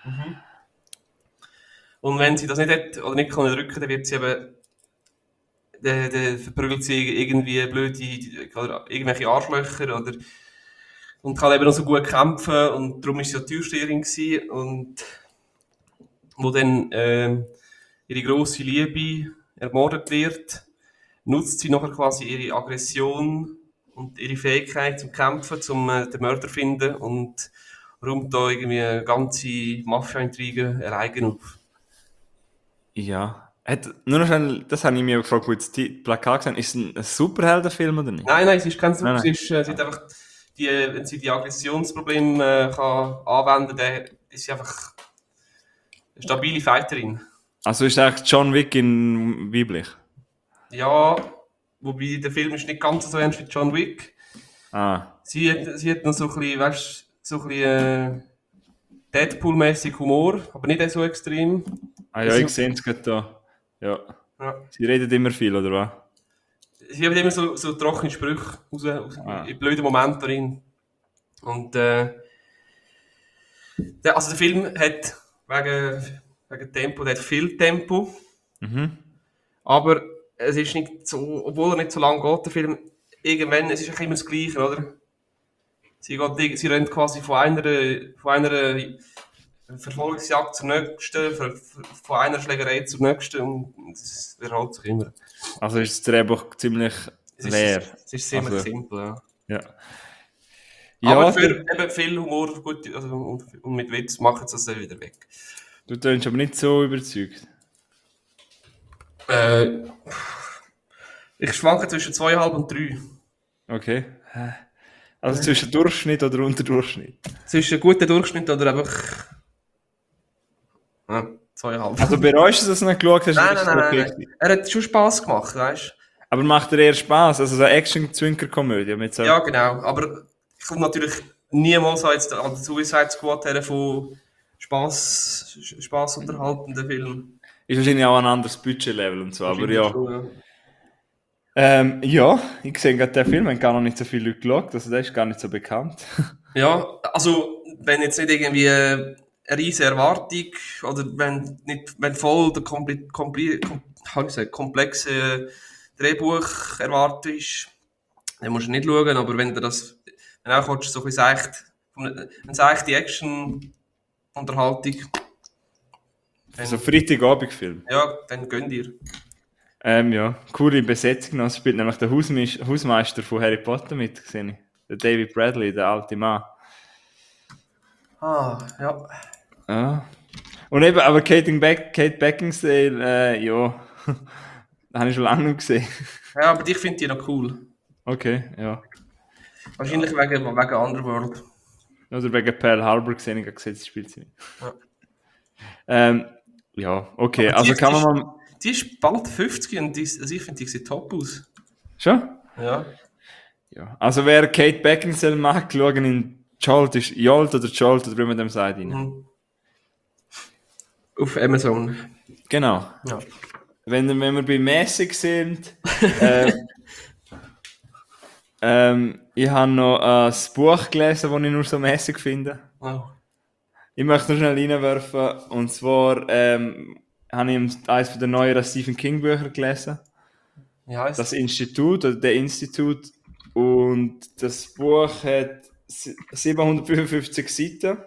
Und wenn sie das nicht hat oder nicht kann drücken, dann wird sie eben dann verprügelt sie irgendwie blöde oder irgendwelche Arschlöcher oder und kann eben auch so gut kämpfen und darum ist sie ja Türsteherin gewesen und wo dann ihre grosse Liebe ermordet wird, nutzt sie nachher quasi ihre Aggression und ihre Fähigkeit zum Kämpfen, zum den Mörder finden und räumt da irgendwie eine ganze Mafia-Intrige alleine auf. Ja. Nur noch schnell, das habe ich mir gefragt, wo jetzt die Plakat gesehen ist es ein Superheldenfilm oder nicht? Nein, es ist kein Super, Nein, sie hat einfach wenn sie die Aggressionsprobleme kann anwenden kann, dann ist sie einfach eine stabile Fighterin. Also ist eigentlich John Wick in weiblich? Ja, wobei der Film ist nicht ganz so ernst wie John Wick. Ah, Sie hat noch so ein bisschen, weißt, so ein bisschen Deadpool-mäßig Humor, aber nicht so extrem. ja, ich sehe es gerade da. Ja. Ja. Sie redet immer viel, oder was? Sie haben immer so trockene Sprüche in blöden Momenten drin. Und also der Film hat wegen Tempo, der hat viel Tempo. Aber es ist nicht so, obwohl er nicht so lang geht, der Film, irgendwann, es ist eigentlich immer das Gleiche, oder? Sie rennt quasi von einer Verfolgungsjagd zur nächsten, von einer Schlägerei zur nächsten und es wiederholt sich immer. Also ist das Drehbuch ziemlich leer. Es ist ziemlich Also, simpel, ja. Ja. Aber Ja, für eben viel Humor gut, also, und mit Witz machen sie das dann wieder weg. du tönst aber nicht so überzeugt. Ich schwanke zwischen 2,5 und 3. Okay. Also zwischen Durchschnitt oder Unterdurchschnitt? Zwischen guter Durchschnitt oder einfach 2,5. Also bereust du, dass du nicht geschaut hast? Nein. Er hat schon Spass gemacht, weißt du? Aber macht dir eher Spass? Also so eine Action-Zwinker-Komödie mit so... Ja, genau. Aber ich komme natürlich niemals jetzt an den Suicide Squad her von Spass unterhaltenden Film. Ist wahrscheinlich auch ein anderes Budgetlevel und so, aber ja. Schon, Ja, ich sehe gerade den Film, haben gar noch nicht so viele Leute geschaut, also der ist gar nicht so bekannt. Ja, also wenn jetzt nicht irgendwie eine riesige Erwartung oder wenn voll der komplexe Drehbuch erwartet ist, dann musst du nicht schauen, aber wenn du auch willst, so ein bisschen eine seichte Action-Unterhaltung, So Freitagabendfilm. ja, dann gönn dir. Ja, coole Besetzung noch. Es spielt nämlich der Hausmeister von Harry Potter mit, gesehen ich. Der David Bradley, der alte Mann. Ja. Ja. Und eben, aber Kate Beckinsale, ja, das habe ich schon lange nicht gesehen. Ja, aber ich finde die noch cool. Okay, ja. Wahrscheinlich wegen Underworld. Oder wegen Pearl Harbor gesehen, ich habe gesehen, sie spielt sie nicht. Ja, okay, Aber also kann man mal... Die ist bald 50 und ich finde, die sieht top aus. Schon? Ja. Ja. Also wer Kate Beckinsale mag, schauen in Jolt oder wie man dem sagt. Auf Amazon. Genau. Ja. Wenn wir bei mäßig sind, ich habe noch ein Buch gelesen, das ich nur so mäßig finde. Oh. Ich möchte noch schnell reinwerfen, und zwar habe ich eines von den neueren Stephen King Bücher gelesen. Wie heisst Das Institut oder der Institut, und das Buch hat 755 Seiten.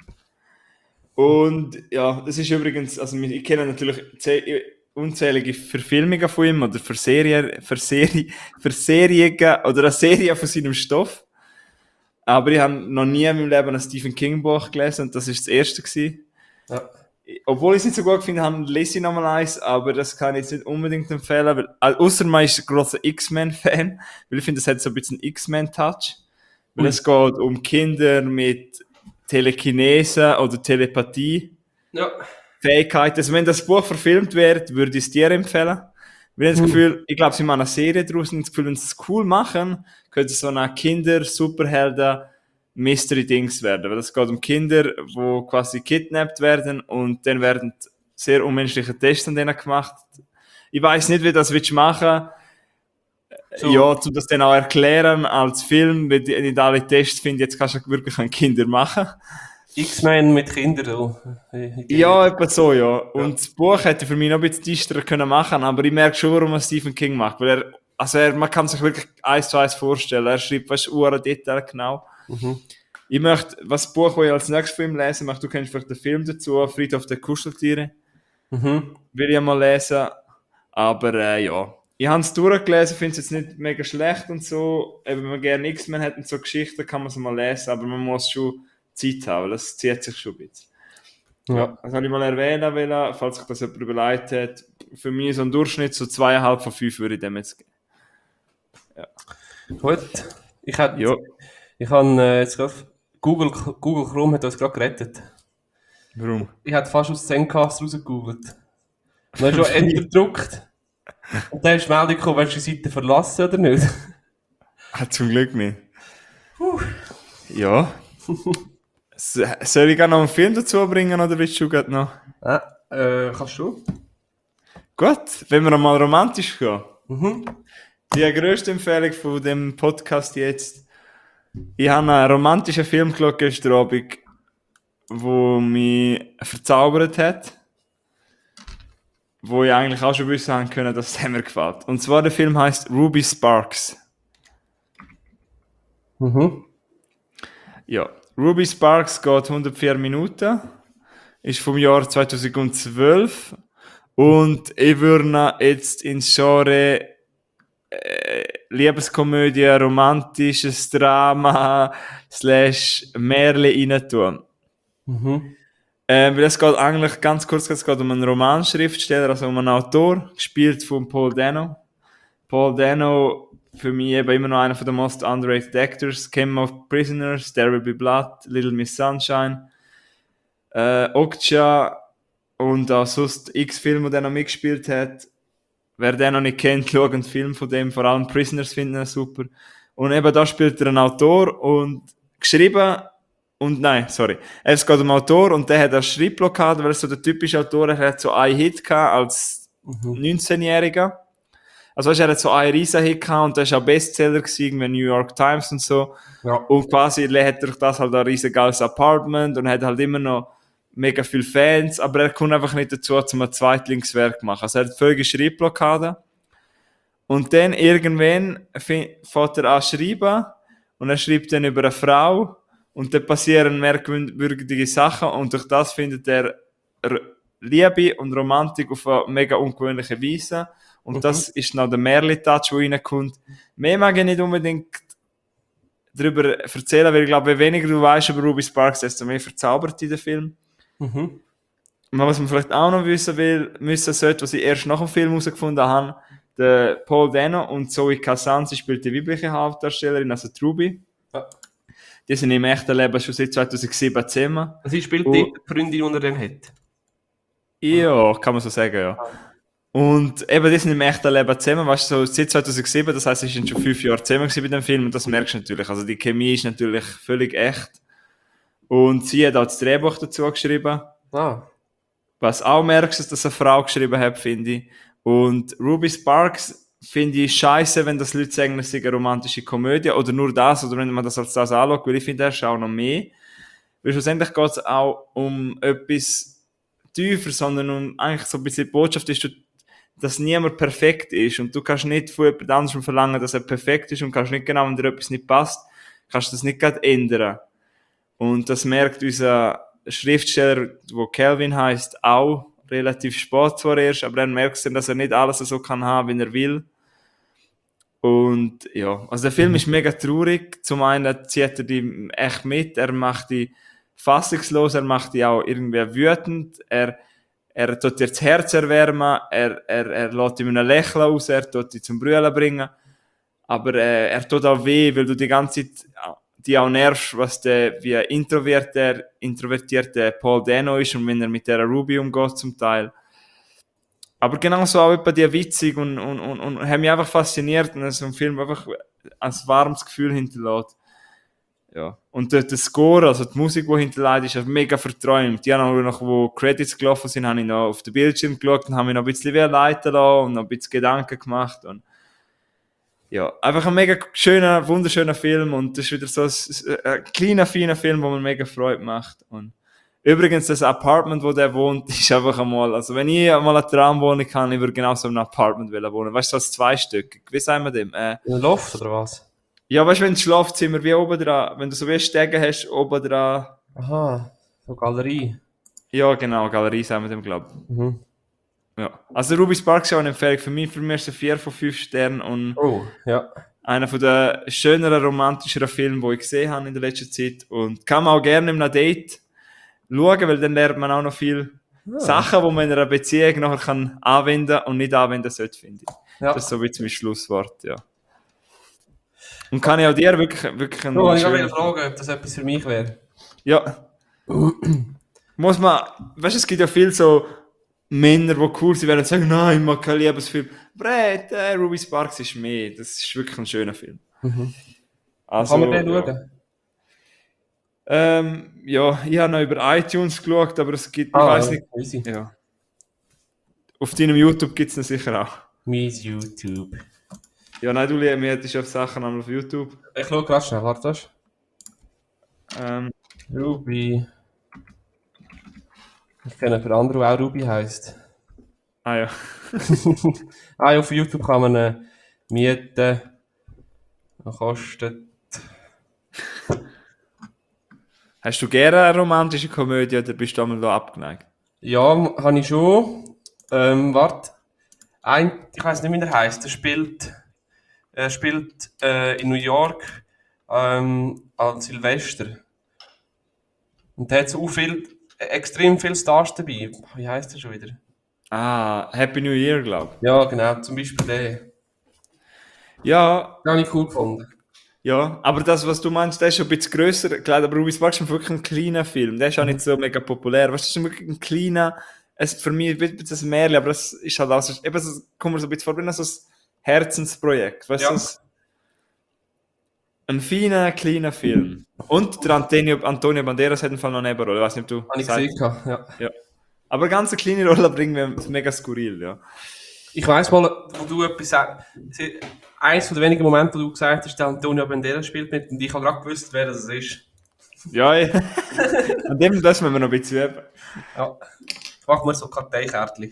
Und ja, das ist übrigens, also ich kenne natürlich unzählige Verfilmungen von ihm oder Serien oder eine Serie von seinem Stoff. Aber ich habe noch nie in meinem Leben ein Stephen King Buch gelesen und das ist das erste gewesen. Ja. Obwohl ich es nicht so gut finde, lese ich nochmal eins, aber das kann ich jetzt nicht unbedingt empfehlen, weil, außer man ist ein grosser X-Men-Fan, weil ich finde, das hat so ein bisschen einen X-Men-Touch. Weil es geht um Kinder mit Telekinese oder Telepathie. Ja. Fähigkeiten. Also wenn das Buch verfilmt wird, würde ich es dir empfehlen. Wir haben das Gefühl, ich glaube, sie machen eine Serie daraus und das Gefühl, wenn sie es cool machen, könnte es so eine Kinder-Superhelden-Mystery-Dings werden. Weil es geht um Kinder, die quasi kidnappt werden und dann werden sehr unmenschliche Tests an denen gemacht. Ich weiß nicht, wie das willst du machen. So. Ja, um das dann auch erklären als Film, weil nicht alle Tests finde, jetzt kannst du wirklich an Kinder machen. X-Men mit Kindern. So. Ja, etwa so, ja. Und das Buch hätte für mich noch ein bisschen düsterer können machen, aber ich merke schon, warum er Stephen King macht. Weil man kann sich wirklich 1:1 vorstellen. Er schreibt, weißt du, Detail genau. Ich möchte, was Buch, das ich als nächstes Film lesen möchte, du kennst vielleicht den Film dazu, Friedhof der Kuscheltiere. Will ich mal lesen. Aber ja. Ich habe es durchgelesen, finde es jetzt nicht mega schlecht und so. Eben, wenn man gerne X-Men hat und so Geschichten, kann man es mal lesen, aber man muss schon Zeit haben, weil das zieht sich schon ein bisschen. Ja. Das habe ich mal erwähnen wollen, falls sich das jemand überlegt hat. Für mich so ein Durchschnitt, so 2,5 von 5 würde ich dem jetzt geben. Ja. Gut. Ich habe jetzt gerade Google Chrome hat uns gerade gerettet. Warum? Ich habe fast aus Zencaster rausgegoogelt. Und dann hast du Enter gedruckt. Und dann ist die Meldung gekommen, willst du die Seite verlassen oder nicht? Zum Glück nicht. Ja. Soll ich gerne noch einen Film dazu bringen oder willst du gerade noch? Kannst du? Gut, wenn wir mal romantisch gehen. Die grösste Empfehlung von dem Podcast jetzt. Ich habe einen romantischen Film geschaut gestern Abend, der mich verzaubert hat. Wo ich eigentlich auch schon wissen haben können, dass es mir gefällt. Und zwar der Film heißt Ruby Sparks. Ja, Ruby Sparks geht 104 Minuten. Ist vom Jahr 2012. Und ich würde jetzt ins Genre Liebeskomödie, romantisches Drama / Märchen rein tun. Weil es geht eigentlich ganz kurz, es geht um einen Romanschriftsteller, also um einen Autor, gespielt von Paul Dano. Paul Dano, für mich eben immer noch einer der most underrated actors. Game of Prisoners, There Will Be Blood, Little Miss Sunshine, Okja und auch sonst x Filme, die er noch mitgespielt hat. Wer den noch nicht kennt, schaut einen Film von dem, vor allem Prisoners finden ihn super. Und eben da spielt er einen Autor und geschrieben, es geht um einen Autor und der hat eine Schreibblockade, weil er so der typische Autor, er hat so einen Hit gehabt als 19-Jähriger. Also er hat so einen riesen Hit gehabt und der war auch Bestseller gewesen, wie New York Times und so. Ja. Und quasi hat durch das halt ein riesen geiles Apartment und hat halt immer noch mega viele Fans, aber er kommt einfach nicht dazu, um ein Zweitlingswerk zu machen. Also er hat völlige Schreibblockade. Und dann irgendwann fängt er an zu schreiben und er schreibt dann über eine Frau und dann passieren merkwürdige Sachen und durch das findet er Liebe und Romantik auf eine mega ungewöhnliche Weise. Und das ist noch der Märchen-Touch, der reinkommt. Mehr mag ich nicht unbedingt darüber erzählen, weil ich glaube, je weniger du weißt über Ruby Sparks, desto mehr verzaubert dich der Film. Und was man vielleicht auch noch wissen sollte, was ich erst nach dem Film herausgefunden habe, der Paul Dano und Zoe Kazan, sie spielt die weibliche Hauptdarstellerin, also die Ruby. Ja. Die sind im echten Leben schon seit 2007 zusammen. Sie spielt die Freundin, die er dann hat. Ja, kann man so sagen, ja. Und eben, die sind im echten Leben zusammen, weißt du, so seit 2007, das heisst, sie sind schon 5 Jahre zusammen bei dem Film und das merkst du natürlich. Also die Chemie ist natürlich völlig echt. Und sie hat auch das Drehbuch dazu geschrieben. Was auch merkst, dass das eine Frau geschrieben hat, finde ich. Und Ruby Sparks finde ich scheiße, wenn das Leute sagen, es sei eine romantische Komödie oder nur das, oder wenn man das als das anschaut, weil ich finde, er ist auch noch mehr. Weil schlussendlich geht es auch um etwas tiefer, sondern um eigentlich so ein bisschen die Botschaft ist, dass niemand perfekt ist und du kannst nicht von jemand anderem verlangen, dass er perfekt ist und kannst nicht genau, wenn dir etwas nicht passt, kannst du das nicht gerade ändern. Und das merkt unser Schriftsteller, der Calvin heißt, auch relativ spät zwar erst, aber dann merkst du, dass er nicht alles so kann haben, wie er will. Und ja, also der Film ist mega traurig. Zum einen zieht er die echt mit, er macht die fassungslos, er macht die auch irgendwie wütend, er tut dir das Herz erwärmen, er lässt ihm ein Lächeln aus, er tut dich zum Brüllen bringen. Aber er tut auch weh, weil du die ganze Zeit die auch nervst, was der wie introvertierte Paul Dano ist und wenn er mit der Ruby umgeht zum Teil. Aber genauso auch etwa die witzig und haben mich einfach fasziniert und so ein Film einfach ein warmes Gefühl hinterlässt. Ja. Und der Score, also die Musik, die hinterlässt, ist mega verträumt. Die haben noch, wo Credits gelaufen sind, habe ich noch auf den Bildschirm geschaut und habe mich noch ein bisschen leiten lassen und noch ein bisschen Gedanken gemacht. Und ja, einfach ein mega schöner, wunderschöner Film und das ist wieder so ein kleiner, feiner Film, wo man mega Freude macht. Und übrigens, das Apartment, wo der wohnt, ist einfach einmal, also wenn ich einmal eine Traumwohnung kann, ich würde genau so in einem Apartment wohnen. Weißt du, so als Zweistück. Wie sagen wir dem? In der Loft oder was? Ja, weißt du, wenn das Schlafzimmer wie oben dran, wenn du so wie Stege hast, oben dran. Aha, so Galerie. Ja, genau, Galerie sagen wir dem, glaube ich. Mhm. Ja. Also Ruby Sparks ist auch eine Empfehlung für mich. Für mich ist es 4 von 5 Sternen und Oh, ja. einer von der schöneren, romantischeren Filme, die ich gesehen habe in der letzten Zeit. Und kann man auch gerne in einem Date schauen, weil dann lernt man auch noch viele Sachen, die man in einer Beziehung nachher kann anwenden und nicht anwenden sollte, finde ich. Ja. Das ist so wie mein Schlusswort, ja. Und kann ich auch dir wirklich einen Ich schönen- wollte fragen, ob das etwas für mich wäre. Ja. Muss man, weißt du, es gibt ja viele so Männer, die cool sind, werden sagen, nein, ich mag keinen Liebesfilm. Aber Ruby Sparks ist mehr. Das ist wirklich ein schöner Film. Also, Kann man den schauen? ja, ich habe noch über iTunes geschaut, aber es gibt, ich weiß nicht. Easy. Ja. Auf deinem YouTube gibt es ihn sicher auch. Mies YouTube. Ja, nein, du mir hättest auf Sachen einmal auf YouTube. Ich schaue gerade schnell, warte. Ähm, Ruby. Ich kenne einen anderen, der auch Ruby heisst. ja. Ja, auf YouTube kann man mieten. Das kostet. Hast du gerne eine romantische Komödie oder bist du einmal da abgeneigt? Ja, habe ich schon. Warte. Ich weiß nicht, wie er heisst. Er spielt in New York als Silvester. Und der hat so extrem viele Stars dabei. Wie heisst der schon wieder? Ah, Happy New Year, glaube ich. Ja, genau, zum Beispiel den. Ja, Den habe ich cool gefunden. ja, aber das, was du meinst, der ist schon ein bisschen grösser. Klar, aber Ruby Sparks ist wirklich ein kleiner Film. Der ist auch nicht so mega populär. Weißt du, das ist wirklich ein kleiner, für mich ein bisschen ein Märchen, aber es ist halt auch so, eben, so, kommt mir so ein bisschen vor, wie so ein Herzensprojekt. Weißt du, Ja. so ein feiner, kleiner Film. Und der Antonio Banderas hat im Fall noch eine Nebenrolle. Ich weiß nicht, ob du Habe ich sagst. gesehen, ja. Ja. Aber ganz eine kleine Rolle bringen wir mega skurril, ja. Ich weiss mal, wo du etwas sagst. Eines der wenigen Momente, wo du gesagt hast, der Antonio Banderas spielt mit und ich habe gerade gewusst, wer das ist. Ja, ja. An dem das müssen wir noch ein bisschen üben. Ja. Machen wir so Karteikärtchen.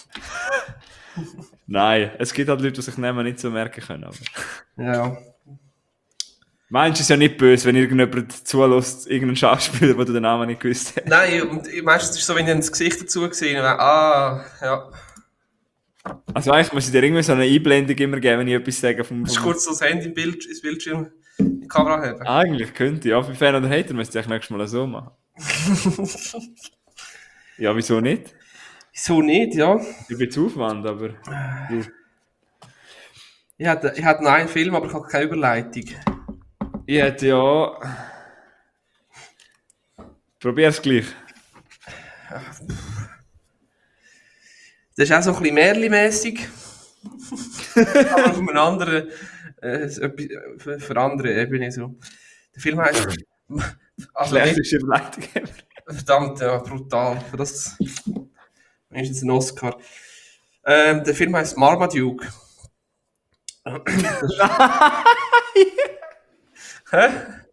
Nein, es gibt halt Leute, die sich Namen nicht so merken können. Aber. Ja. Meinst du, es ist ja nicht böse, wenn irgendjemand zulässt, irgendeinen Schauspieler, der den Namen nicht gewusst hat? Nein, und meistens ist es so, wenn ich das Gesicht dazu gesehen habe, ja. Also eigentlich muss ich dir irgendwie so eine Einblendung immer geben, wenn ich etwas sage. Das ist kurz so das Handy ins Bildschirm, in die Kamera haben. Eigentlich könnte ich, ja. Für Fan oder Hater müsste ich nächstes Mal so machen. Ja, wieso nicht? Wieso nicht, ja? Ich bin zu Aufwand, aber... Ich hatte noch einen Film, aber ich habe keine Überleitung. Ich hätte ja... Probier's gleich. Das ist auch so ein bisschen Märli-mässig. Aber auf einer anderen, für andere Ebene so. Der Film heisst... Also Schlechteste Überleitung. verdammt, ja, brutal. Für das ist jetzt ein Oscar. Der Film heisst Marmaduke. Hä?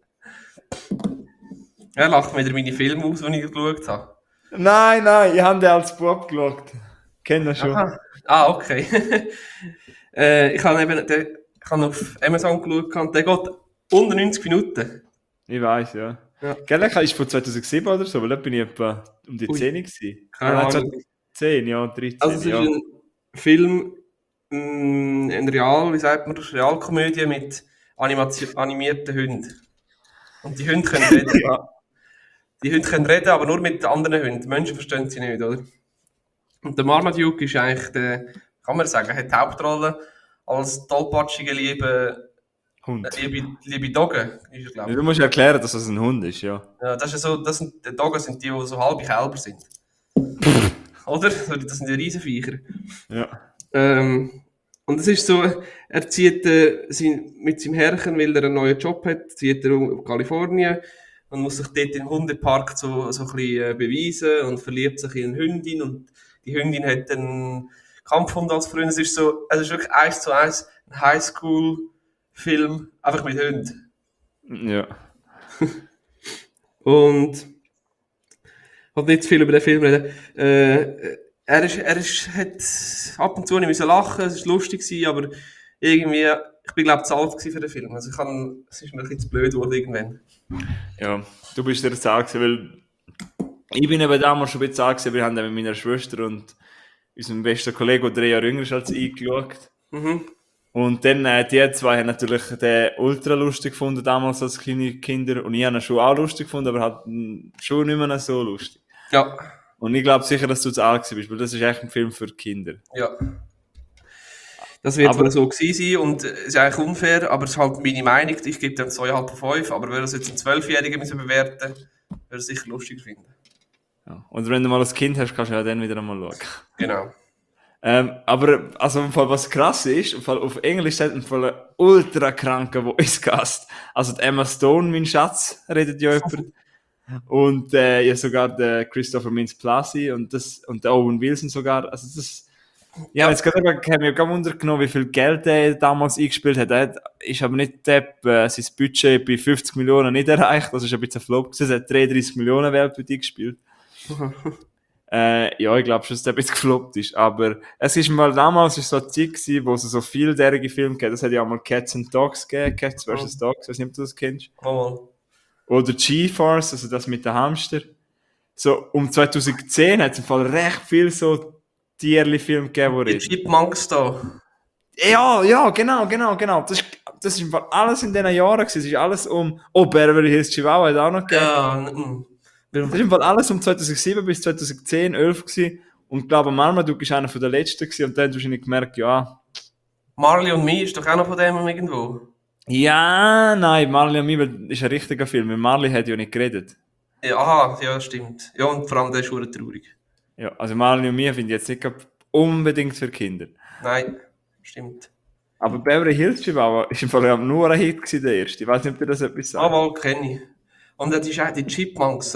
Er lacht wieder meine Filme aus, die ich geschaut habe. Nein, ich habe den als Bub geschaut. Kennt ihr schon. Ah, okay. Ich habe auf Amazon geschaut und der geht unter 90 Minuten. Ich weiss, ja. Ja. Gell, der ist von 2007 oder so, weil da bin ich etwa um die 10 gewesen. Keine Ahnung. 10, ja, 13, Also es ist ja. ein Film wie sagt man, Realkomödie mit animierten Hunden. Und die Hunde können reden. Die Hunde können reden, aber nur mit anderen Hunden. Die Menschen verstehen sie nicht, oder? Und der Marmaduke ist eigentlich der, kann man sagen, hat die Hauptrolle als tollpatschiger, Hund. liebe Dogge, ist er, glaube ich. Du musst erklären, dass das ein Hund ist, ja. Ja, das ist so, die Doggen sind die so halbe Kälber sind. Oder? Das sind die Riesenviecher. Ja. Und es ist so, er zieht mit seinem Herrchen, weil er einen neuen Job hat, zieht er auf Kalifornien und muss sich dort im Hundepark so ein bisschen beweisen und verliebt sich in eine Hündin und die Hündin hat einen Kampfhund als Freund. Es ist wirklich 1:1 ein Highschool-Film, einfach mit Hunden. Ja. Und ich will nicht zu viel über den Film reden. Hat ab und zu nicht müssen lachen, es war lustig gewesen, aber irgendwie, ich bin glaube zu alt gewesen für den Film. Also es ist mir ein bisschen zu blöd geworden irgendwann. Ja, du bist der Zahl gewesen, weil ich bin eben damals schon ein bisschen alt gewesen, wir haben dann mit meiner Schwester und unserem besten Kollegen, der 3 Jahre jünger ist als ich, geschaut. Mhm. Und dann, die zwei haben natürlich den ultra lustig gefunden, damals als kleine Kinder. Und ich habe ihn schon auch lustig gefunden, aber halt schon nicht mehr so lustig. Ja. Und ich glaube sicher, dass du zu alt bist, weil das ist echt ein Film für Kinder. Ja. Das wird wohl so gewesen sein und es ist eigentlich unfair, aber es ist halt meine Meinung. Ich gebe dem 2,5 von 5, aber würde es jetzt ein 12-Jähriger bewerten, würde es sicher lustig finden. Ja. Und wenn du mal ein Kind hast, kannst du ja dann wieder einmal schauen. Genau. Aber also im Fall, was krass ist, im Fall, auf Englisch hat im Fall ein ultra kranker Voice-Cast. Also die Emma Stone, mein Schatz, redet ja jemand. Und ja, sogar der Christopher Mintz-Plasse und der Owen Wilson sogar. Also das, ja, jetzt habe ich mich gar wundern, wie viel Geld er damals eingespielt hat. Er ist aber nicht sein Budget bei 50 Millionen nicht erreicht. Das ist ein bisschen ein Flop gewesen. Er hat 33 Millionen weltweit eingespielt. Ja, ich glaube schon, dass der ein bisschen gefloppt ist. Aber es ist mal damals so eine Zeit gewesen, wo es so vieljährige Filme gab. Das hat ja auch mal Cats and Dogs gegeben, Cats vs. Dogs, ich weiß nicht, ob du das kennst. Mal. Oder G-Force, also das mit den Hamster. So, um 2010 hat es im Fall recht viel so Tierli-Filme gegeben, Die Chipmunks da. Ja, genau. Das ist im Fall alles in diesen Jahren gewesen. Es ist alles Beverly Hills Chihuahua hat auch noch gegeben. Ja, Das ist im Fall alles um 2007 bis 2010, 11 gewesen. Und ich glaube, Marmaduke war einer der letzten gewesen. Und dann hast du wahrscheinlich gemerkt, ja. Marley und Me ist doch auch noch von dem irgendwo. Ja, nein, Marley und Me ist ein richtiger Film, weil Marley hat ja nicht geredet. Ja, aha, ja, stimmt. Ja, und vor allem der ist schon traurig. Ja, also Marley und Me finde ich jetzt nicht unbedingt für Kinder. Nein, stimmt. Aber Beverly Hills Chihuahua ist im Fall ja nur ein Hit gewesen, der erste. Ich weiß nicht, ob ihr das etwas sagt. Mal kenne ich. Und das ist auch die Chipmunks.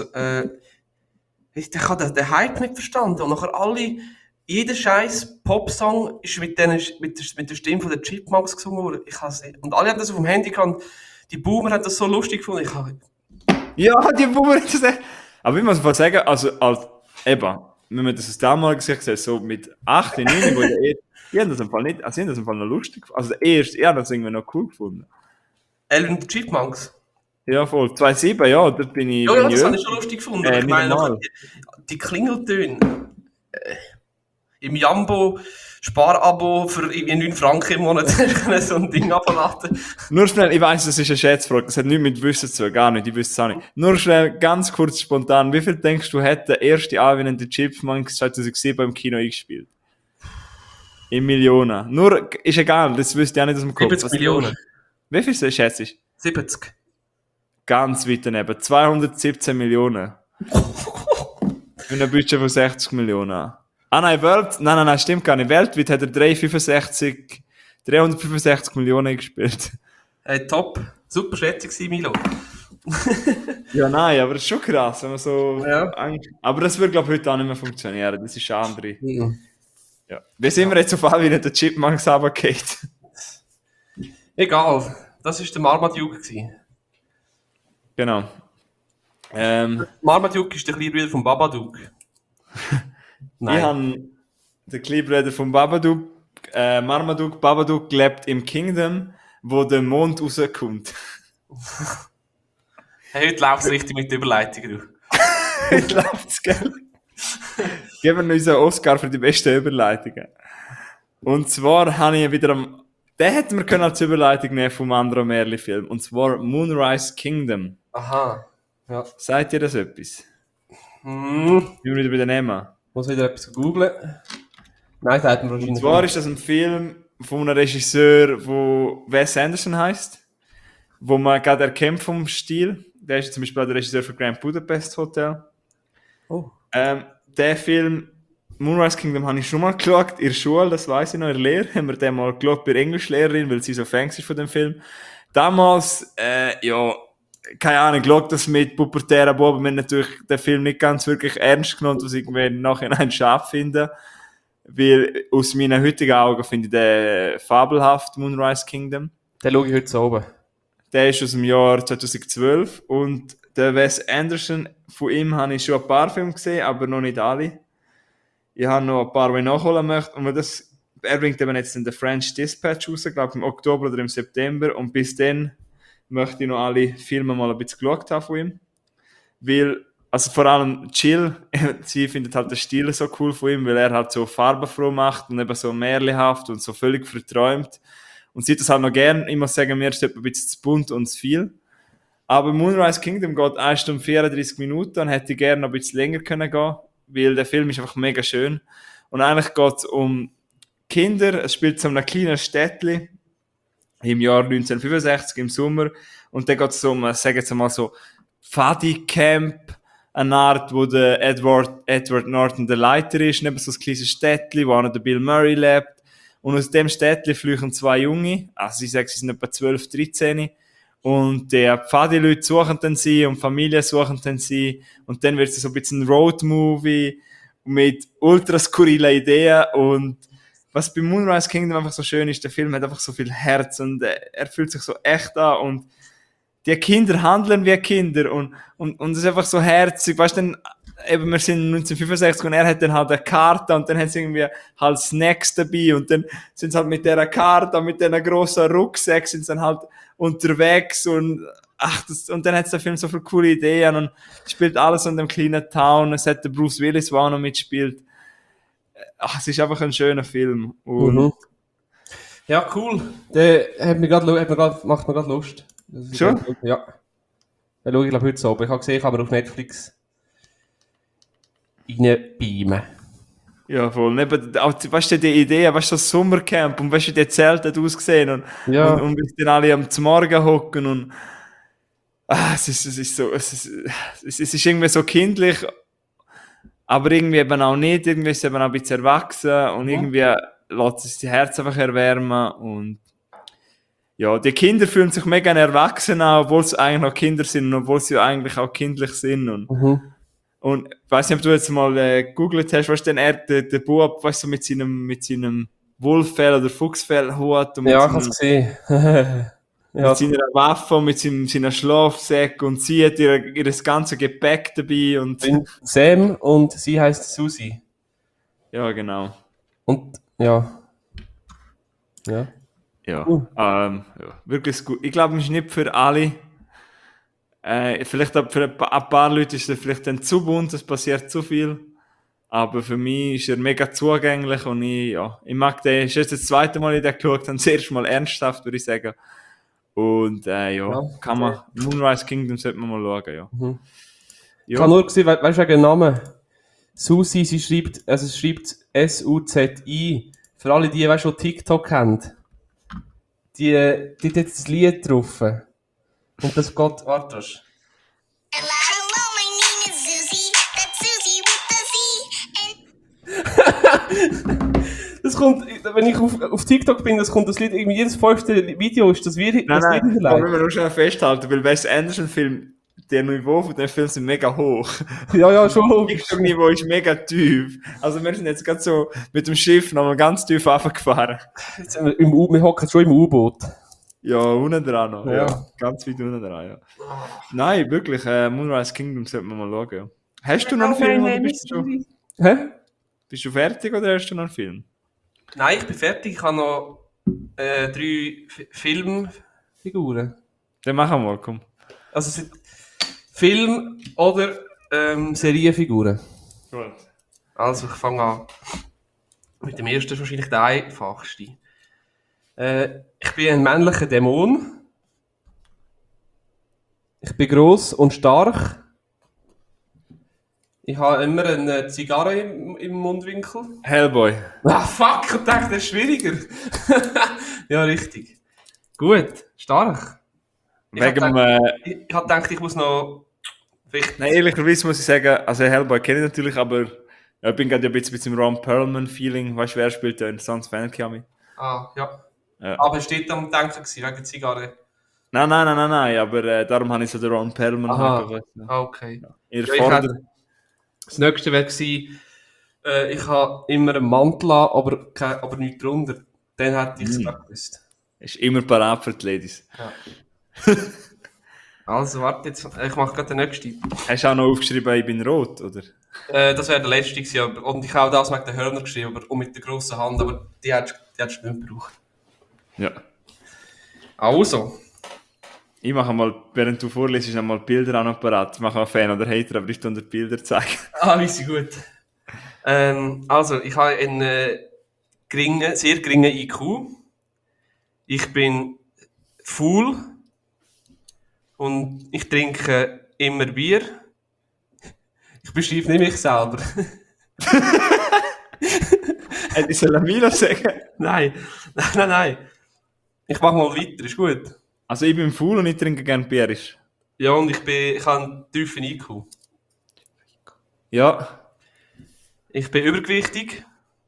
Ich habe den Hype nicht verstanden. Und nachher jeder scheiß Popsong ist mit der Stimme von den Chipmunks gesungen worden. Ich has nicht. Und alle haben das auf dem Handy gehabt. Die Boomer haben das so lustig gefunden. Ja, die Boomer haben das echt. Aber ich muss mal sagen, also, eben, wenn man das damals gesehen hat, so mit 8, 9, wo die haben das im Fall nicht, also, die haben das im Fall noch lustig gefunden. Also, der erste, ich habe das irgendwie noch cool gefunden. Ellen und die Chipmunks? Ja, voll. 2007, ja, da bin ich. Ja, das habe ich schon lustig gefunden. Ich meine, normal. Die Klingeltöne. Im Jambo Sparabo für irgendwie 9 Franken im Monat so ein Ding abladen. Nur schnell, ich weiss, das ist eine Schätzfrage, das hat nichts mit Wissen zu tun, gar nicht, ich wüsste es auch nicht. Nur schnell, ganz kurz, spontan, wie viel denkst du, hat der erste anwendende Chipmunks 2007 im Kino eingespielt? In Millionen. Nur, ist egal, das wüsste ich auch nicht aus dem Kopf. 70 Millionen. Wie viel schätzt du? 70. Ganz weit daneben, 217 Millionen. Mit einem Budget von 60 Millionen. Ah nein, nein, stimmt gar nicht. Weltweit hat er 365 Millionen gespielt. Hey, top. Super Schätzung, Milo. Ja, nein, aber das ist schon krass, wenn man so. Ja. Aber das würde, glaube ich, heute auch nicht mehr funktionieren. Das ist eine andere. Mhm. Ja. Wie sind wir jetzt auf all wie der Chipmunks runtergeht? Egal. Das war der Marmaduke. Genau. Marmaduke ist der kleine Bruder von Babadook. Ich habe den kleinen Bruder von Babadook, Marmaduke. Babadook lebt im Kingdom, wo der Mond rauskommt. Hey, heute läuft es richtig mit der Überleitung, du. Heute läuft es, gell? Geben wir uns einen Oscar für die besten Überleitungen. Und zwar habe ich wieder den hätten wir können als Überleitung nehmen vom anderen Merli-Film. Und zwar Moonrise Kingdom. Aha. Ja. Sagt ihr das etwas? Hm. Ich will wieder bei den nehmen. Muss wieder etwas googlen. Nein, sagt man Und wahrscheinlich zwar nicht. ist das ein Film von einem Regisseur, der Wes Anderson heisst, wo man gerade erkennt vom Stil. Der ist zum Beispiel auch der Regisseur für Grand Budapest Hotel. Oh. Der Film Moonrise Kingdom habe ich schon mal geschaut, in der Schule, das weiss ich noch, in der Lehre, haben wir den mal geschaut bei der Englischlehrerin, weil sie so Fan ist von dem Film. Damals, ja, keine Ahnung, geschaut das mit pubertären Buben, wir haben natürlich den Film nicht ganz wirklich ernst genommen, was ich irgendwie im Nachhinein scharf finde. Weil aus meinen heutigen Augen finde ich den fabelhaft, Moonrise Kingdom. Den schaue ich heute so oben. Der ist aus dem Jahr 2012 und der Wes Anderson, von ihm habe ich schon ein paar Filme gesehen, aber noch nicht alle. Ich habe noch ein paar, die ich nachholen möchte. Und er bringt eben jetzt in The French Dispatch raus, glaube ich im Oktober oder im September. Und bis dann möchte ich noch alle Filme mal ein bisschen geschaut haben von ihm. Weil, also vor allem Chill, sie findet halt den Stil so cool von ihm, weil er halt so farbenfroh macht und eben so märchenhaft und so völlig verträumt. Und sie das halt noch gern. Ich muss sagen, mir ist es ein bisschen zu bunt und zu viel. Aber Moonrise Kingdom geht 1 Stunde 34 Minuten und hätte gerne noch ein bisschen länger können gehen, weil der Film ist einfach mega schön. Und eigentlich geht es um Kinder. Es spielt so einem kleinen Städtli im Jahr 1965 im Sommer. Und dann geht es um, sagen wir jetzt mal so, Fadi Camp, eine Art, wo der Edward Norton der Leiter ist, neben so ein kleines Städtli, wo auch der Bill Murray lebt. Und aus dem Städtli flüchten 2 Junge, also ich sage, sie sind etwa 12, 13. Und die Pfadi-Leute suchen dann sie und Familien suchen dann sie. Und dann wird es so ein bisschen ein Road-Movie mit ultra skurrilen Ideen. Und was bei Moonrise Kingdom einfach so schön ist, der Film hat einfach so viel Herz und er fühlt sich so echt an. Und die Kinder handeln wie Kinder und es ist einfach so herzig. Weißt du, dann, eben, wir sind 1965 und er hat dann halt eine Karte und dann hat sie irgendwie halt Snacks dabei und dann sind sie halt mit dieser Karte und mit diesen grossen Rucksack sind sie dann halt unterwegs und und dann hat der Film so viele coole Ideen und spielt alles in dem kleinen Town. Es hat der Bruce Willis, der auch noch mitspielt. Es ist einfach ein schöner Film. Und Ja, cool. Der macht mir gerade Lust. Schon? Ja. Den schaue ich glaube heute so. Aber ich habe gesehen, kann man auf Netflix reinbeamen. Ja, voll. Weißt du, die Idee, weißt du, das Sommercamp und weißt du, die Zelte hat ausgesehen Ja. und bis dann alle am Morgen hocken und es ist irgendwie so kindlich, aber irgendwie eben auch nicht, irgendwie ist es eben auch ein bisschen erwachsen und irgendwie lässt es die Herz einfach erwärmen und ja, die Kinder fühlen sich mega erwachsen an, obwohl sie eigentlich noch Kinder sind und obwohl sie ja eigentlich auch kindlich sind und ich weiss nicht, ob du jetzt mal gegoogelt hast, weißt du, der Bub, weißt du, mit seinem Wolffell oder Fuchsfellhut und Ja, ich habe es gesehen. Ja, mit seiner Waffe und mit seiner Schlafsäcke und sie hat ihr ganzes Gepäck dabei und bin Sam und sie heißt Susi. ja, genau. Und ja. Ja. Ja, ja, wirklich gut. Ich glaube, es ist nicht für alle. Vielleicht auch für ein paar Leute ist er vielleicht dann zu bunt, es passiert zu viel. Aber für mich ist er mega zugänglich und ich mag den. Ich habe jetzt das zweite Mal in den geschaut, und das erste Mal ernsthaft, würde ich sagen. Und kann man, Moonrise Kingdom sollte man mal schauen, ja. Ich habe nur gesehen, weißt du, wegen dem Namen? Susi, es schreibt S-U-Z-I. Für alle die, weißt du, die TikTok kennen. Die hat jetzt das Lied drauf. Und das geht, warte. Hello, my name is Susie. That's Susie with the Z. Das kommt, wenn ich auf TikTok bin, das kommt das Lied, irgendwie jedes 5. Video ist das Lied Nein, hinterlegt. wir nur schnell festhalten, weil Wes Anderson-Film, der Niveau von dem Film sind mega hoch. Ja, schon logisch. Das Niveau ist mega tief. Also wir sind jetzt gerade so mit dem Schiff nochmal ganz tief runtergefahren. Jetzt sind wir hocken schon im U-Boot. Ja, unten dran noch. Ja. Ja. Ganz weit unten dran, ja. Nein, wirklich, Moonrise Kingdom sollte man mal schauen. Ja. Hast du noch einen Film oder bist du fertig oder hast du noch einen Film? Nein, ich bin fertig. Ich habe noch 3 Filmfiguren. Dann machen wir mal, komm. Also es sind Film- oder Serienfiguren. Gut. Also ich fange an. Mit dem ersten ist wahrscheinlich der einfachste. Ich bin ein männlicher Dämon. Ich bin gross und stark. Ich habe immer eine Zigarre im Mundwinkel. Hellboy. Ah, fuck, ich dachte, das ist schwieriger. Ja, richtig. Gut, stark. Ich Wegen hab dem, Ich habe gedacht, ich muss noch... Vielleicht... nein, ehrlicherweise muss ich sagen, also Hellboy kenne ich natürlich, aber ja, ich bin gerade ein bisschen mit dem Ron Perlman-Feeling, weißt du, wer spielt da in Sons of Anarchy? Ah, ja. Ja. Aber steht am Denken gewesen, wegen der Zigarre. Nein, aber darum habe ich so den Ron Perlman Aha. halt Ah, okay. Ihr Ja, ich Vorder... hätte- Das nächste wäre gewesen, ich habe immer einen Mantel an, aber nichts drunter. Dann hätte ich es gerade gewusst. Ist immer parat für die Ladies. Ja. Also, warte jetzt. Ich mache gerade den nächsten. Hast du auch noch aufgeschrieben, ich bin rot, oder? Das wäre der letzte gewesen. Und ich habe auch das mit den Hörnern geschrieben, und mit der grossen Hand, aber die hättest du nicht gebraucht. Ja. Also. Ich mache mal, während du vorliest, noch mal Bilder auch noch parat. Ich mache mal Fan oder Hater, aber ich tue dir Bilder zeigen. Ah, wie sie gut. Also, ich habe einen sehr geringen IQ. Ich bin faul. Und ich trinke immer Bier. Ich beschreibe nicht mich selber. Hätte ich Salamino sagen? Nein. Nein. Ich mache mal weiter, ist gut. Also ich bin faul und ich trinke gerne Bier. Ja, und ich habe einen tiefen IQ. Ja. Ich bin übergewichtig.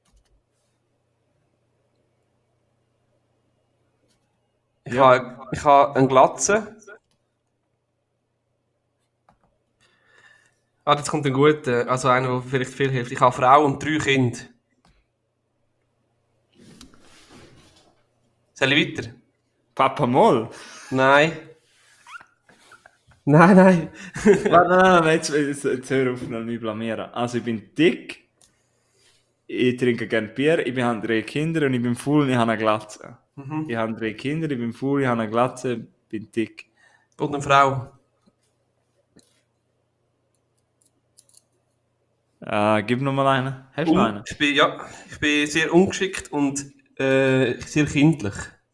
Ich habe eine Glatze. Ah, jetzt kommt ein guter, also einer, der vielleicht viel hilft. Ich habe eine Frau und 3 Kinder. Soll ich weiter? Papa Moll. Nein. Nein. Nein, jetzt hör auf, noch mich blamieren. Also ich bin dick, ich trinke gerne Bier, ich habe 3 Kinder und ich bin faul und ich habe eine Glatze. Ich habe 3 Kinder, ich bin faul, ich habe eine Glatze, bin dick. Und eine Frau. Gib noch mal einen. Hast du noch einen? Ich bin sehr ungeschickt und sehr kindlich.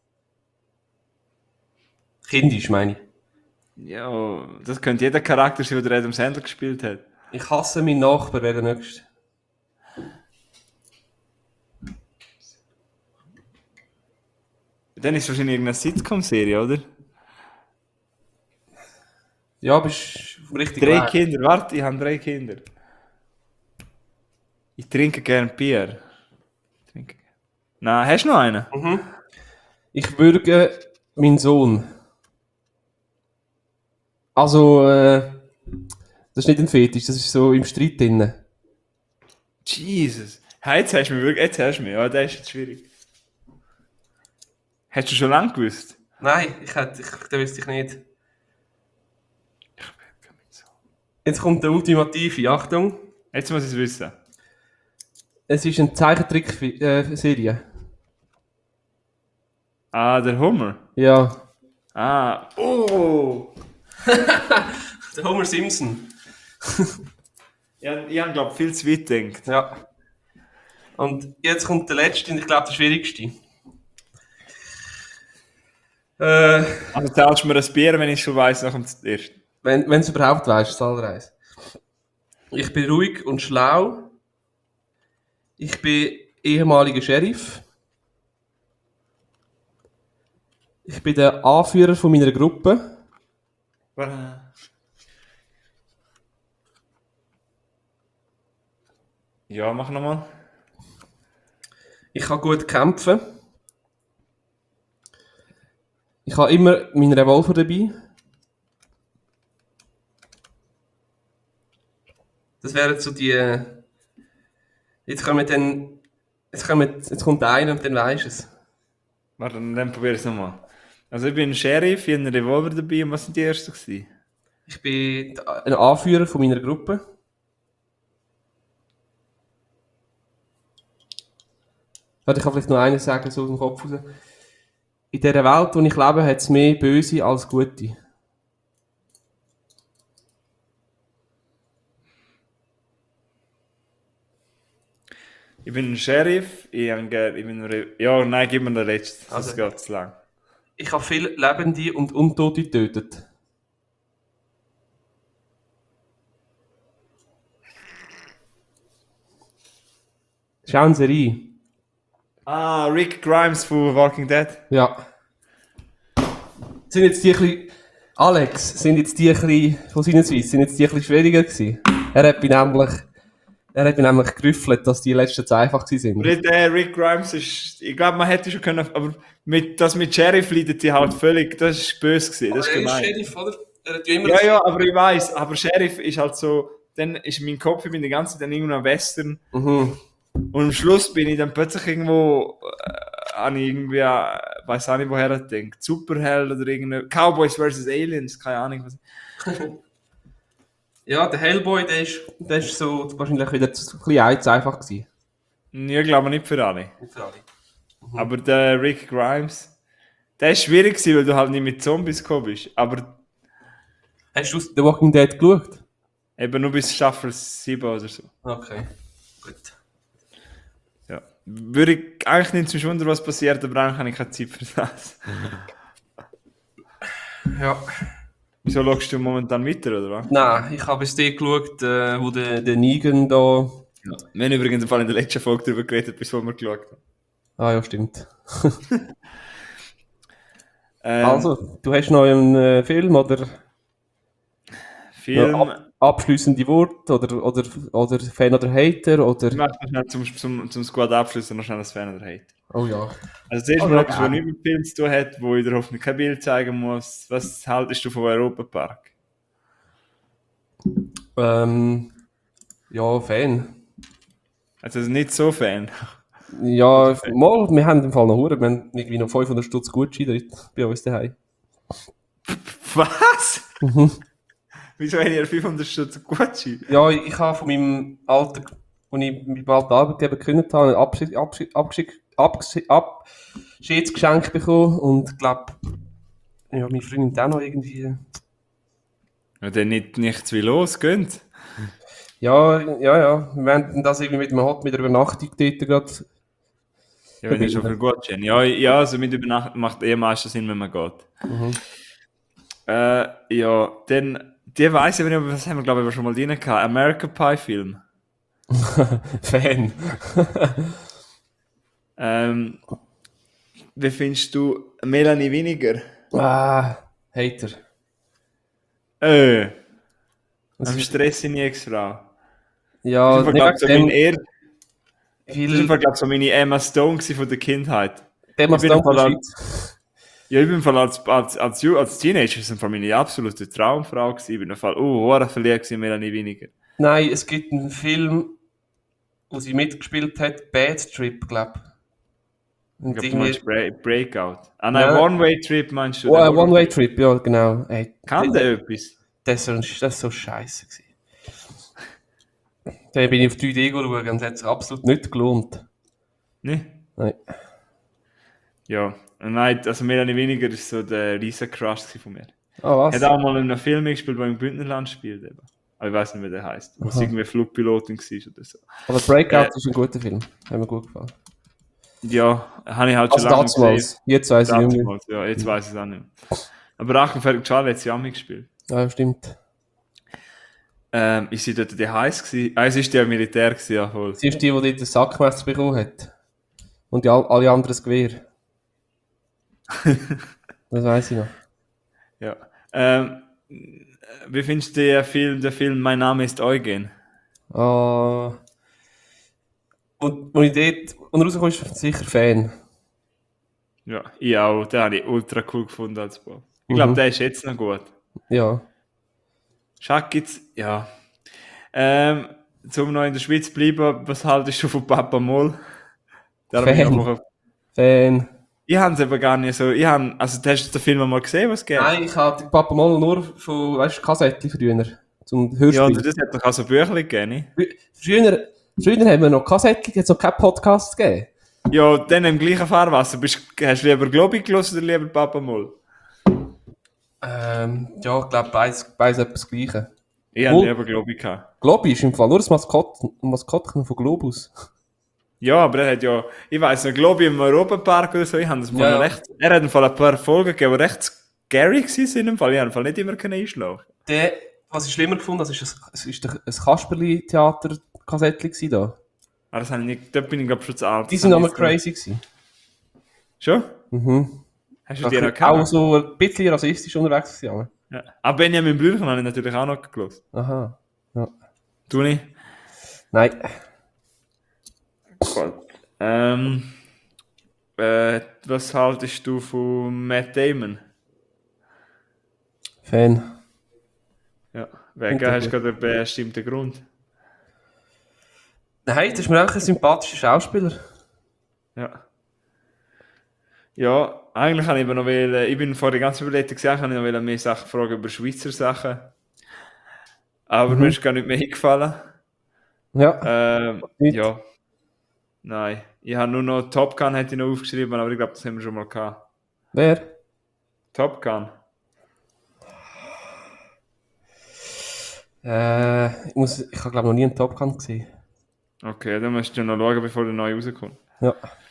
Kindisch, meine ich. Ja, das könnte jeder Charakter sein, der Adam Sandler gespielt hat. Ich hasse meinen Nachbar, wer der nächste. Dann ist es wahrscheinlich irgendeine Sitcom-Serie, oder? Ja, bist richtig 3 Weg. Kinder, warte, ich habe 3 Kinder. Ich trinke gern Bier. Nein, hast du noch einen? Ich würge meinen Sohn. Also, das ist nicht ein Fetisch, das ist so im Streit drin. Jesus. Hey, jetzt hast du mich wirklich, jetzt hast du mich. Ja, das ist jetzt schwierig. Hast du schon lange gewusst? Nein, das wüsste ich nicht. Jetzt kommt der ultimative, Achtung. Jetzt muss ich es wissen. Es ist eine Zeichentrick-Serie. Der Hummer. Ja. Oh! Der Homer Simpson. Ja, ich habe, glaube ich, viel zu weit gedacht. Ja. Und jetzt kommt der letzte und ich glaube der schwierigste. Also zahlst du mir ein Bier, wenn ich schon weiss, nach dem ersten. Wenn du es überhaupt weißt, ist alles. Ich bin ruhig und schlau. Ich bin ehemaliger Sheriff. Ich bin der Anführer von meiner Gruppe. Ja, mach nochmal. Ich kann gut kämpfen. Ich habe immer meinen Revolver dabei. Das wären so die... Jetzt kommt einer und dann weisst du es. Warte, dann probier es nochmal. Also ich bin ein Sheriff, ich habe einen Revolver dabei und was sind die ersten gewesen? Ich bin ein Anführer von meiner Gruppe. Warte, ich kann vielleicht noch eines sagen, so aus dem Kopf raus. In dieser Welt, in der ich lebe, hat es mehr Böse als Gute. Ich bin ein Sheriff, ja, nein, gib mir den letzten, das Also. geht zu lang. Ich habe viele Lebende und Untote getötet. Schauen Sie rein. Ah, Rick Grimes von Walking Dead. Ja. Sind jetzt die ein bisschen... Alex, sind jetzt die ein bisschen... Von seiner Seite, sind jetzt die ein bisschen schwieriger gewesen? Er hat mich nämlich gerüffelt, dass die letzten zwei einfach gewesen sind. Rick Grimes ist, ich glaube, man hätte schon können, aber das mit Sheriff leidet die halt völlig, das ist böse gewesen, das ist gemein. Sheriff, oder? Er hat ja immer... Ja, aber ich weiss, aber Sheriff ist halt so, dann ist mein Kopf, ich bin die ganze Zeit dann irgendwo am Western. Mhm. Und am Schluss bin ich dann plötzlich irgendwo, an irgendwie, weiß auch nicht, woher er denkt, Superheld oder irgendwie, Cowboys vs. Aliens, keine Ahnung was. Ja, der Hellboy, der ist so wahrscheinlich wieder ein bisschen zu einfach gewesen. Ich glaube nicht für alle. Für alle. Aber der Rick Grimes, der ist schwierig gewesen, weil du halt nicht mit Zombies gekommen bist. Aber Hast du The Walking Dead geschaut? eben nur bis Staffel 7 oder so. Okay, gut. Ja. Würde ich eigentlich nicht zum Wunder, was passiert, aber eigentlich habe ich keine Zeit für das. Ja. Wieso schaust du momentan weiter, oder was? Nein, ich habe es dir geschaut, wo der Negan da... Ja. Wir haben übrigens im Fall in der letzten Folge darüber geredet, bis wir geschaut haben. Ah ja, stimmt. Also, du hast noch einen Film oder Film. abschließende Worte oder Fan oder Hater oder... Ich möchte noch schnell zum Squad abschließen noch schnell das Fan oder Hate. Oh ja. Also zuerst mal etwas, was nicht mit Film zu tun hat, wo ich dir hoffentlich kein Bild zeigen muss. Was haltest du vom Europapark? Ja, Fan. Also nicht so Fan. Ja, mal, wir haben im Fall noch Huren, wir haben irgendwie noch 500 Stutz Gutschein dort bei uns daheim. Was? Wieso haben ihr 500 Stutz Gutschein? Ja, ich habe von meinem alten, als ich meinem alten Arbeitgeber gekündigt habe, ein Abschiedsgeschenk bekommen und ich glaube, ja, meine Freundin hat auch noch irgendwie... Ja, dann nichts wie los, gönnt. Ja. Wir haben das irgendwie mit der Übernachtung dort gerade... Ja, wenn ihr schon viel Gutschein. Ja, also mit Übernachtung macht meistens Sinn, wenn man geht. Ja, dann, die weiss ich nicht, aber was haben wir, glaube ich, schon mal drin gehabt. American Pie Film. Fan. Wie findest du Melanie Weniger? Hater. Am Stress in die Ex-Frau. Ja, Das war, glaube viel... so meine Emma Stone von der Kindheit. Thema Stone Ja, ich bin im Fall als Teenager ist für meine absolute Traumfrau gewesen. Ich bin im Fall, verliebt in Melanie Weniger. Nein, es gibt einen Film, wo sie mitgespielt hat, Bad Trip, glaube ich. Ich glaube, du meinst Breakout. Ah nein, Ja. One-Way-Trip meinst du? One-Way-Trip, ja, genau. Hey, Kann der etwas? das war so scheiße gewesen. Dann bin ich auf 3D geschaut und es hat sich absolut nicht gelohnt. Ne? Nein. Ja. Nein, also Melanie Weniger ist so der riesen Crush von mir. Ah, was? Hat auch mal in einem Film gespielt, der im Bündnerland spielt. Eben. Aber ich weiß nicht, wie der heißt. Wo es irgendwie Flugpilotin war oder so. Aber Breakout ist ein guter Film. Hat mir gut gefallen. Ja, habe ich halt Also schon lange damals. Jetzt weiss ich nicht mehr. Damals, ja, jetzt weiß ich es auch nicht mehr. Aber Rachenfertig Charlie hat sie auch mitgespielt. Ja, stimmt. Ist sie dort die heiß gewesen? Ah, es ist die Militär gewesen, ja voll. Sie ist die den Sackmesser bekommen hat. Und alle anderen das Gewehr. Das weiss ich noch. Ja. Wie findest du den Film Mein Name ist Eugen? Und er rauskam, ist sicher Fan. Ja, ich auch. Den habe ich ultra cool gefunden als Bob. Ich glaube, der ist jetzt noch gut. Ja. Schack jetzt, ja. Zum noch in der Schweiz bleiben, was haltest du von Papa Moll? Fan. Ich habe es eben gar nicht so. Also, hast du den Film mal gesehen, was es geht? Nein, ich habe Papa mal nur von, weißt du, Kassetten früher. Zum Ja, Hörspiel. und das hat doch auch so Bücher gegeben. Früher haben wir noch Kassetten, jetzt noch keinen Podcast gegeben. Ja, dann im gleichen Fahrwasser. Hast du lieber Globi gelassen oder lieber Papa Moll? Ja, ich glaube, beides etwas Gleiche. Ich habe lieber Globi gehabt. Globi ist im Fall nur das Maskottchen von Globus. Ja, aber er hat ja, ich weiss nicht, glaube ich, im Europapark oder so, ich habe das mal Ja. recht, er hat im Fall ein paar Folgen gegeben, die recht scary waren in dem Fall. Ich habe im Fall nicht immer einschlafen. Was ich schlimmer gefunden habe, es ist ein Kasperli-Theater-Kassettchen da. Aber das habe ich nicht, da bin ich glaube schon zu alt. Die Das sind habe nochmal ich jetzt crazy gewesen. nicht- Schon? Mhm. Hast du die noch Auch gehabt? so ein bisschen rassistisch unterwegs gewesen. Ja. Aber Benjamin Blümchen habe ich natürlich auch noch gehört. Aha. Ja. Du nicht? Nein. Gut. Was haltest du von Matt Damon? Fan. Ja, wegen Finde ich hast du gut. gerade einen bestimmten Grund. Nein, das ist mir einfach ein sympathischer Schauspieler. Ja. Ja, eigentlich habe ich aber noch ich bin vor der ganzen Überlegung gesagt, habe ich noch mehr Sachen fragen über Schweizer Sachen. Aber mir ist gar nicht mehr eingefallen. Ja. Nicht. Ja. Nein. Ich habe nur noch Top Gun hätte ich noch aufgeschrieben, aber ich glaube, das haben wir schon mal gehabt. Wer? Top Gun. Ich habe glaube noch nie einen Top Gun gesehen. Okay, dann musst du noch schauen, bevor der neu rauskommt. Ja.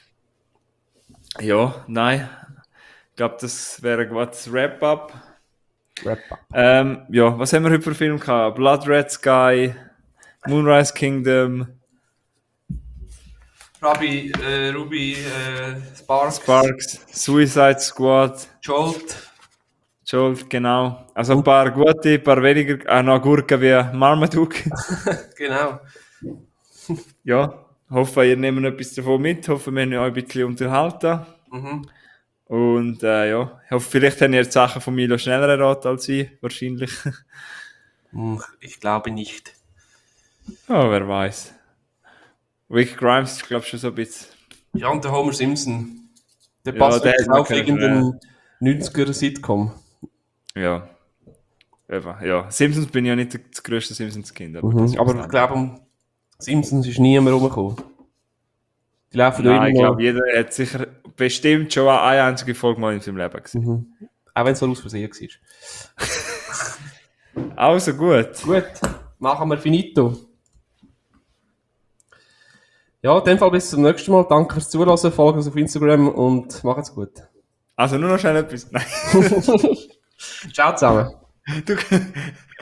Ja, nein. Ich glaube, das wäre ein gutes Wrap-up. Wrap-up. Ja, was haben wir heute für Film gehabt? Blood Red Sky, Moonrise Kingdom, Ruby, Sparks, Suicide Squad, Jolt. genau. Also ein paar gute, ein paar weniger, noch Gurken wie Marmaduke. Genau. Ja, hoffe, ihr nehmt etwas davon mit. Hoffe, wir haben euch ein bisschen unterhalten. Mhm. Und ja, ich hoffe, vielleicht habt ihr die Sachen von Milo schneller erraten als ich, wahrscheinlich. Ich glaube nicht. Ja, wer weiß. Rick Grimes ist, glaube ich, schon so ein bisschen. Ja, und der Homer Simpson. Der Ja, passt der jetzt hätte man auf können irgendeinen 90er-Sitcom. Ja. Eben, ja. Simpsons bin ich ja nicht das grösste Simpsons-Kind. Aber, Aber ich glaube, um Simpsons ist niemand rumgekommen. Die laufen nein, ich immer glaube, jeder hat sicher bestimmt schon eine einzige Folge mal in seinem Leben gesehen. auch wenn es so aus Versehen war. Also gut. Gut, machen wir finito. Ja, in dem Fall bis zum nächsten Mal. Danke fürs Zuhören, folgt uns auf Instagram und macht's gut. Also nur noch schnell etwas. Nein. Ciao zusammen. Du,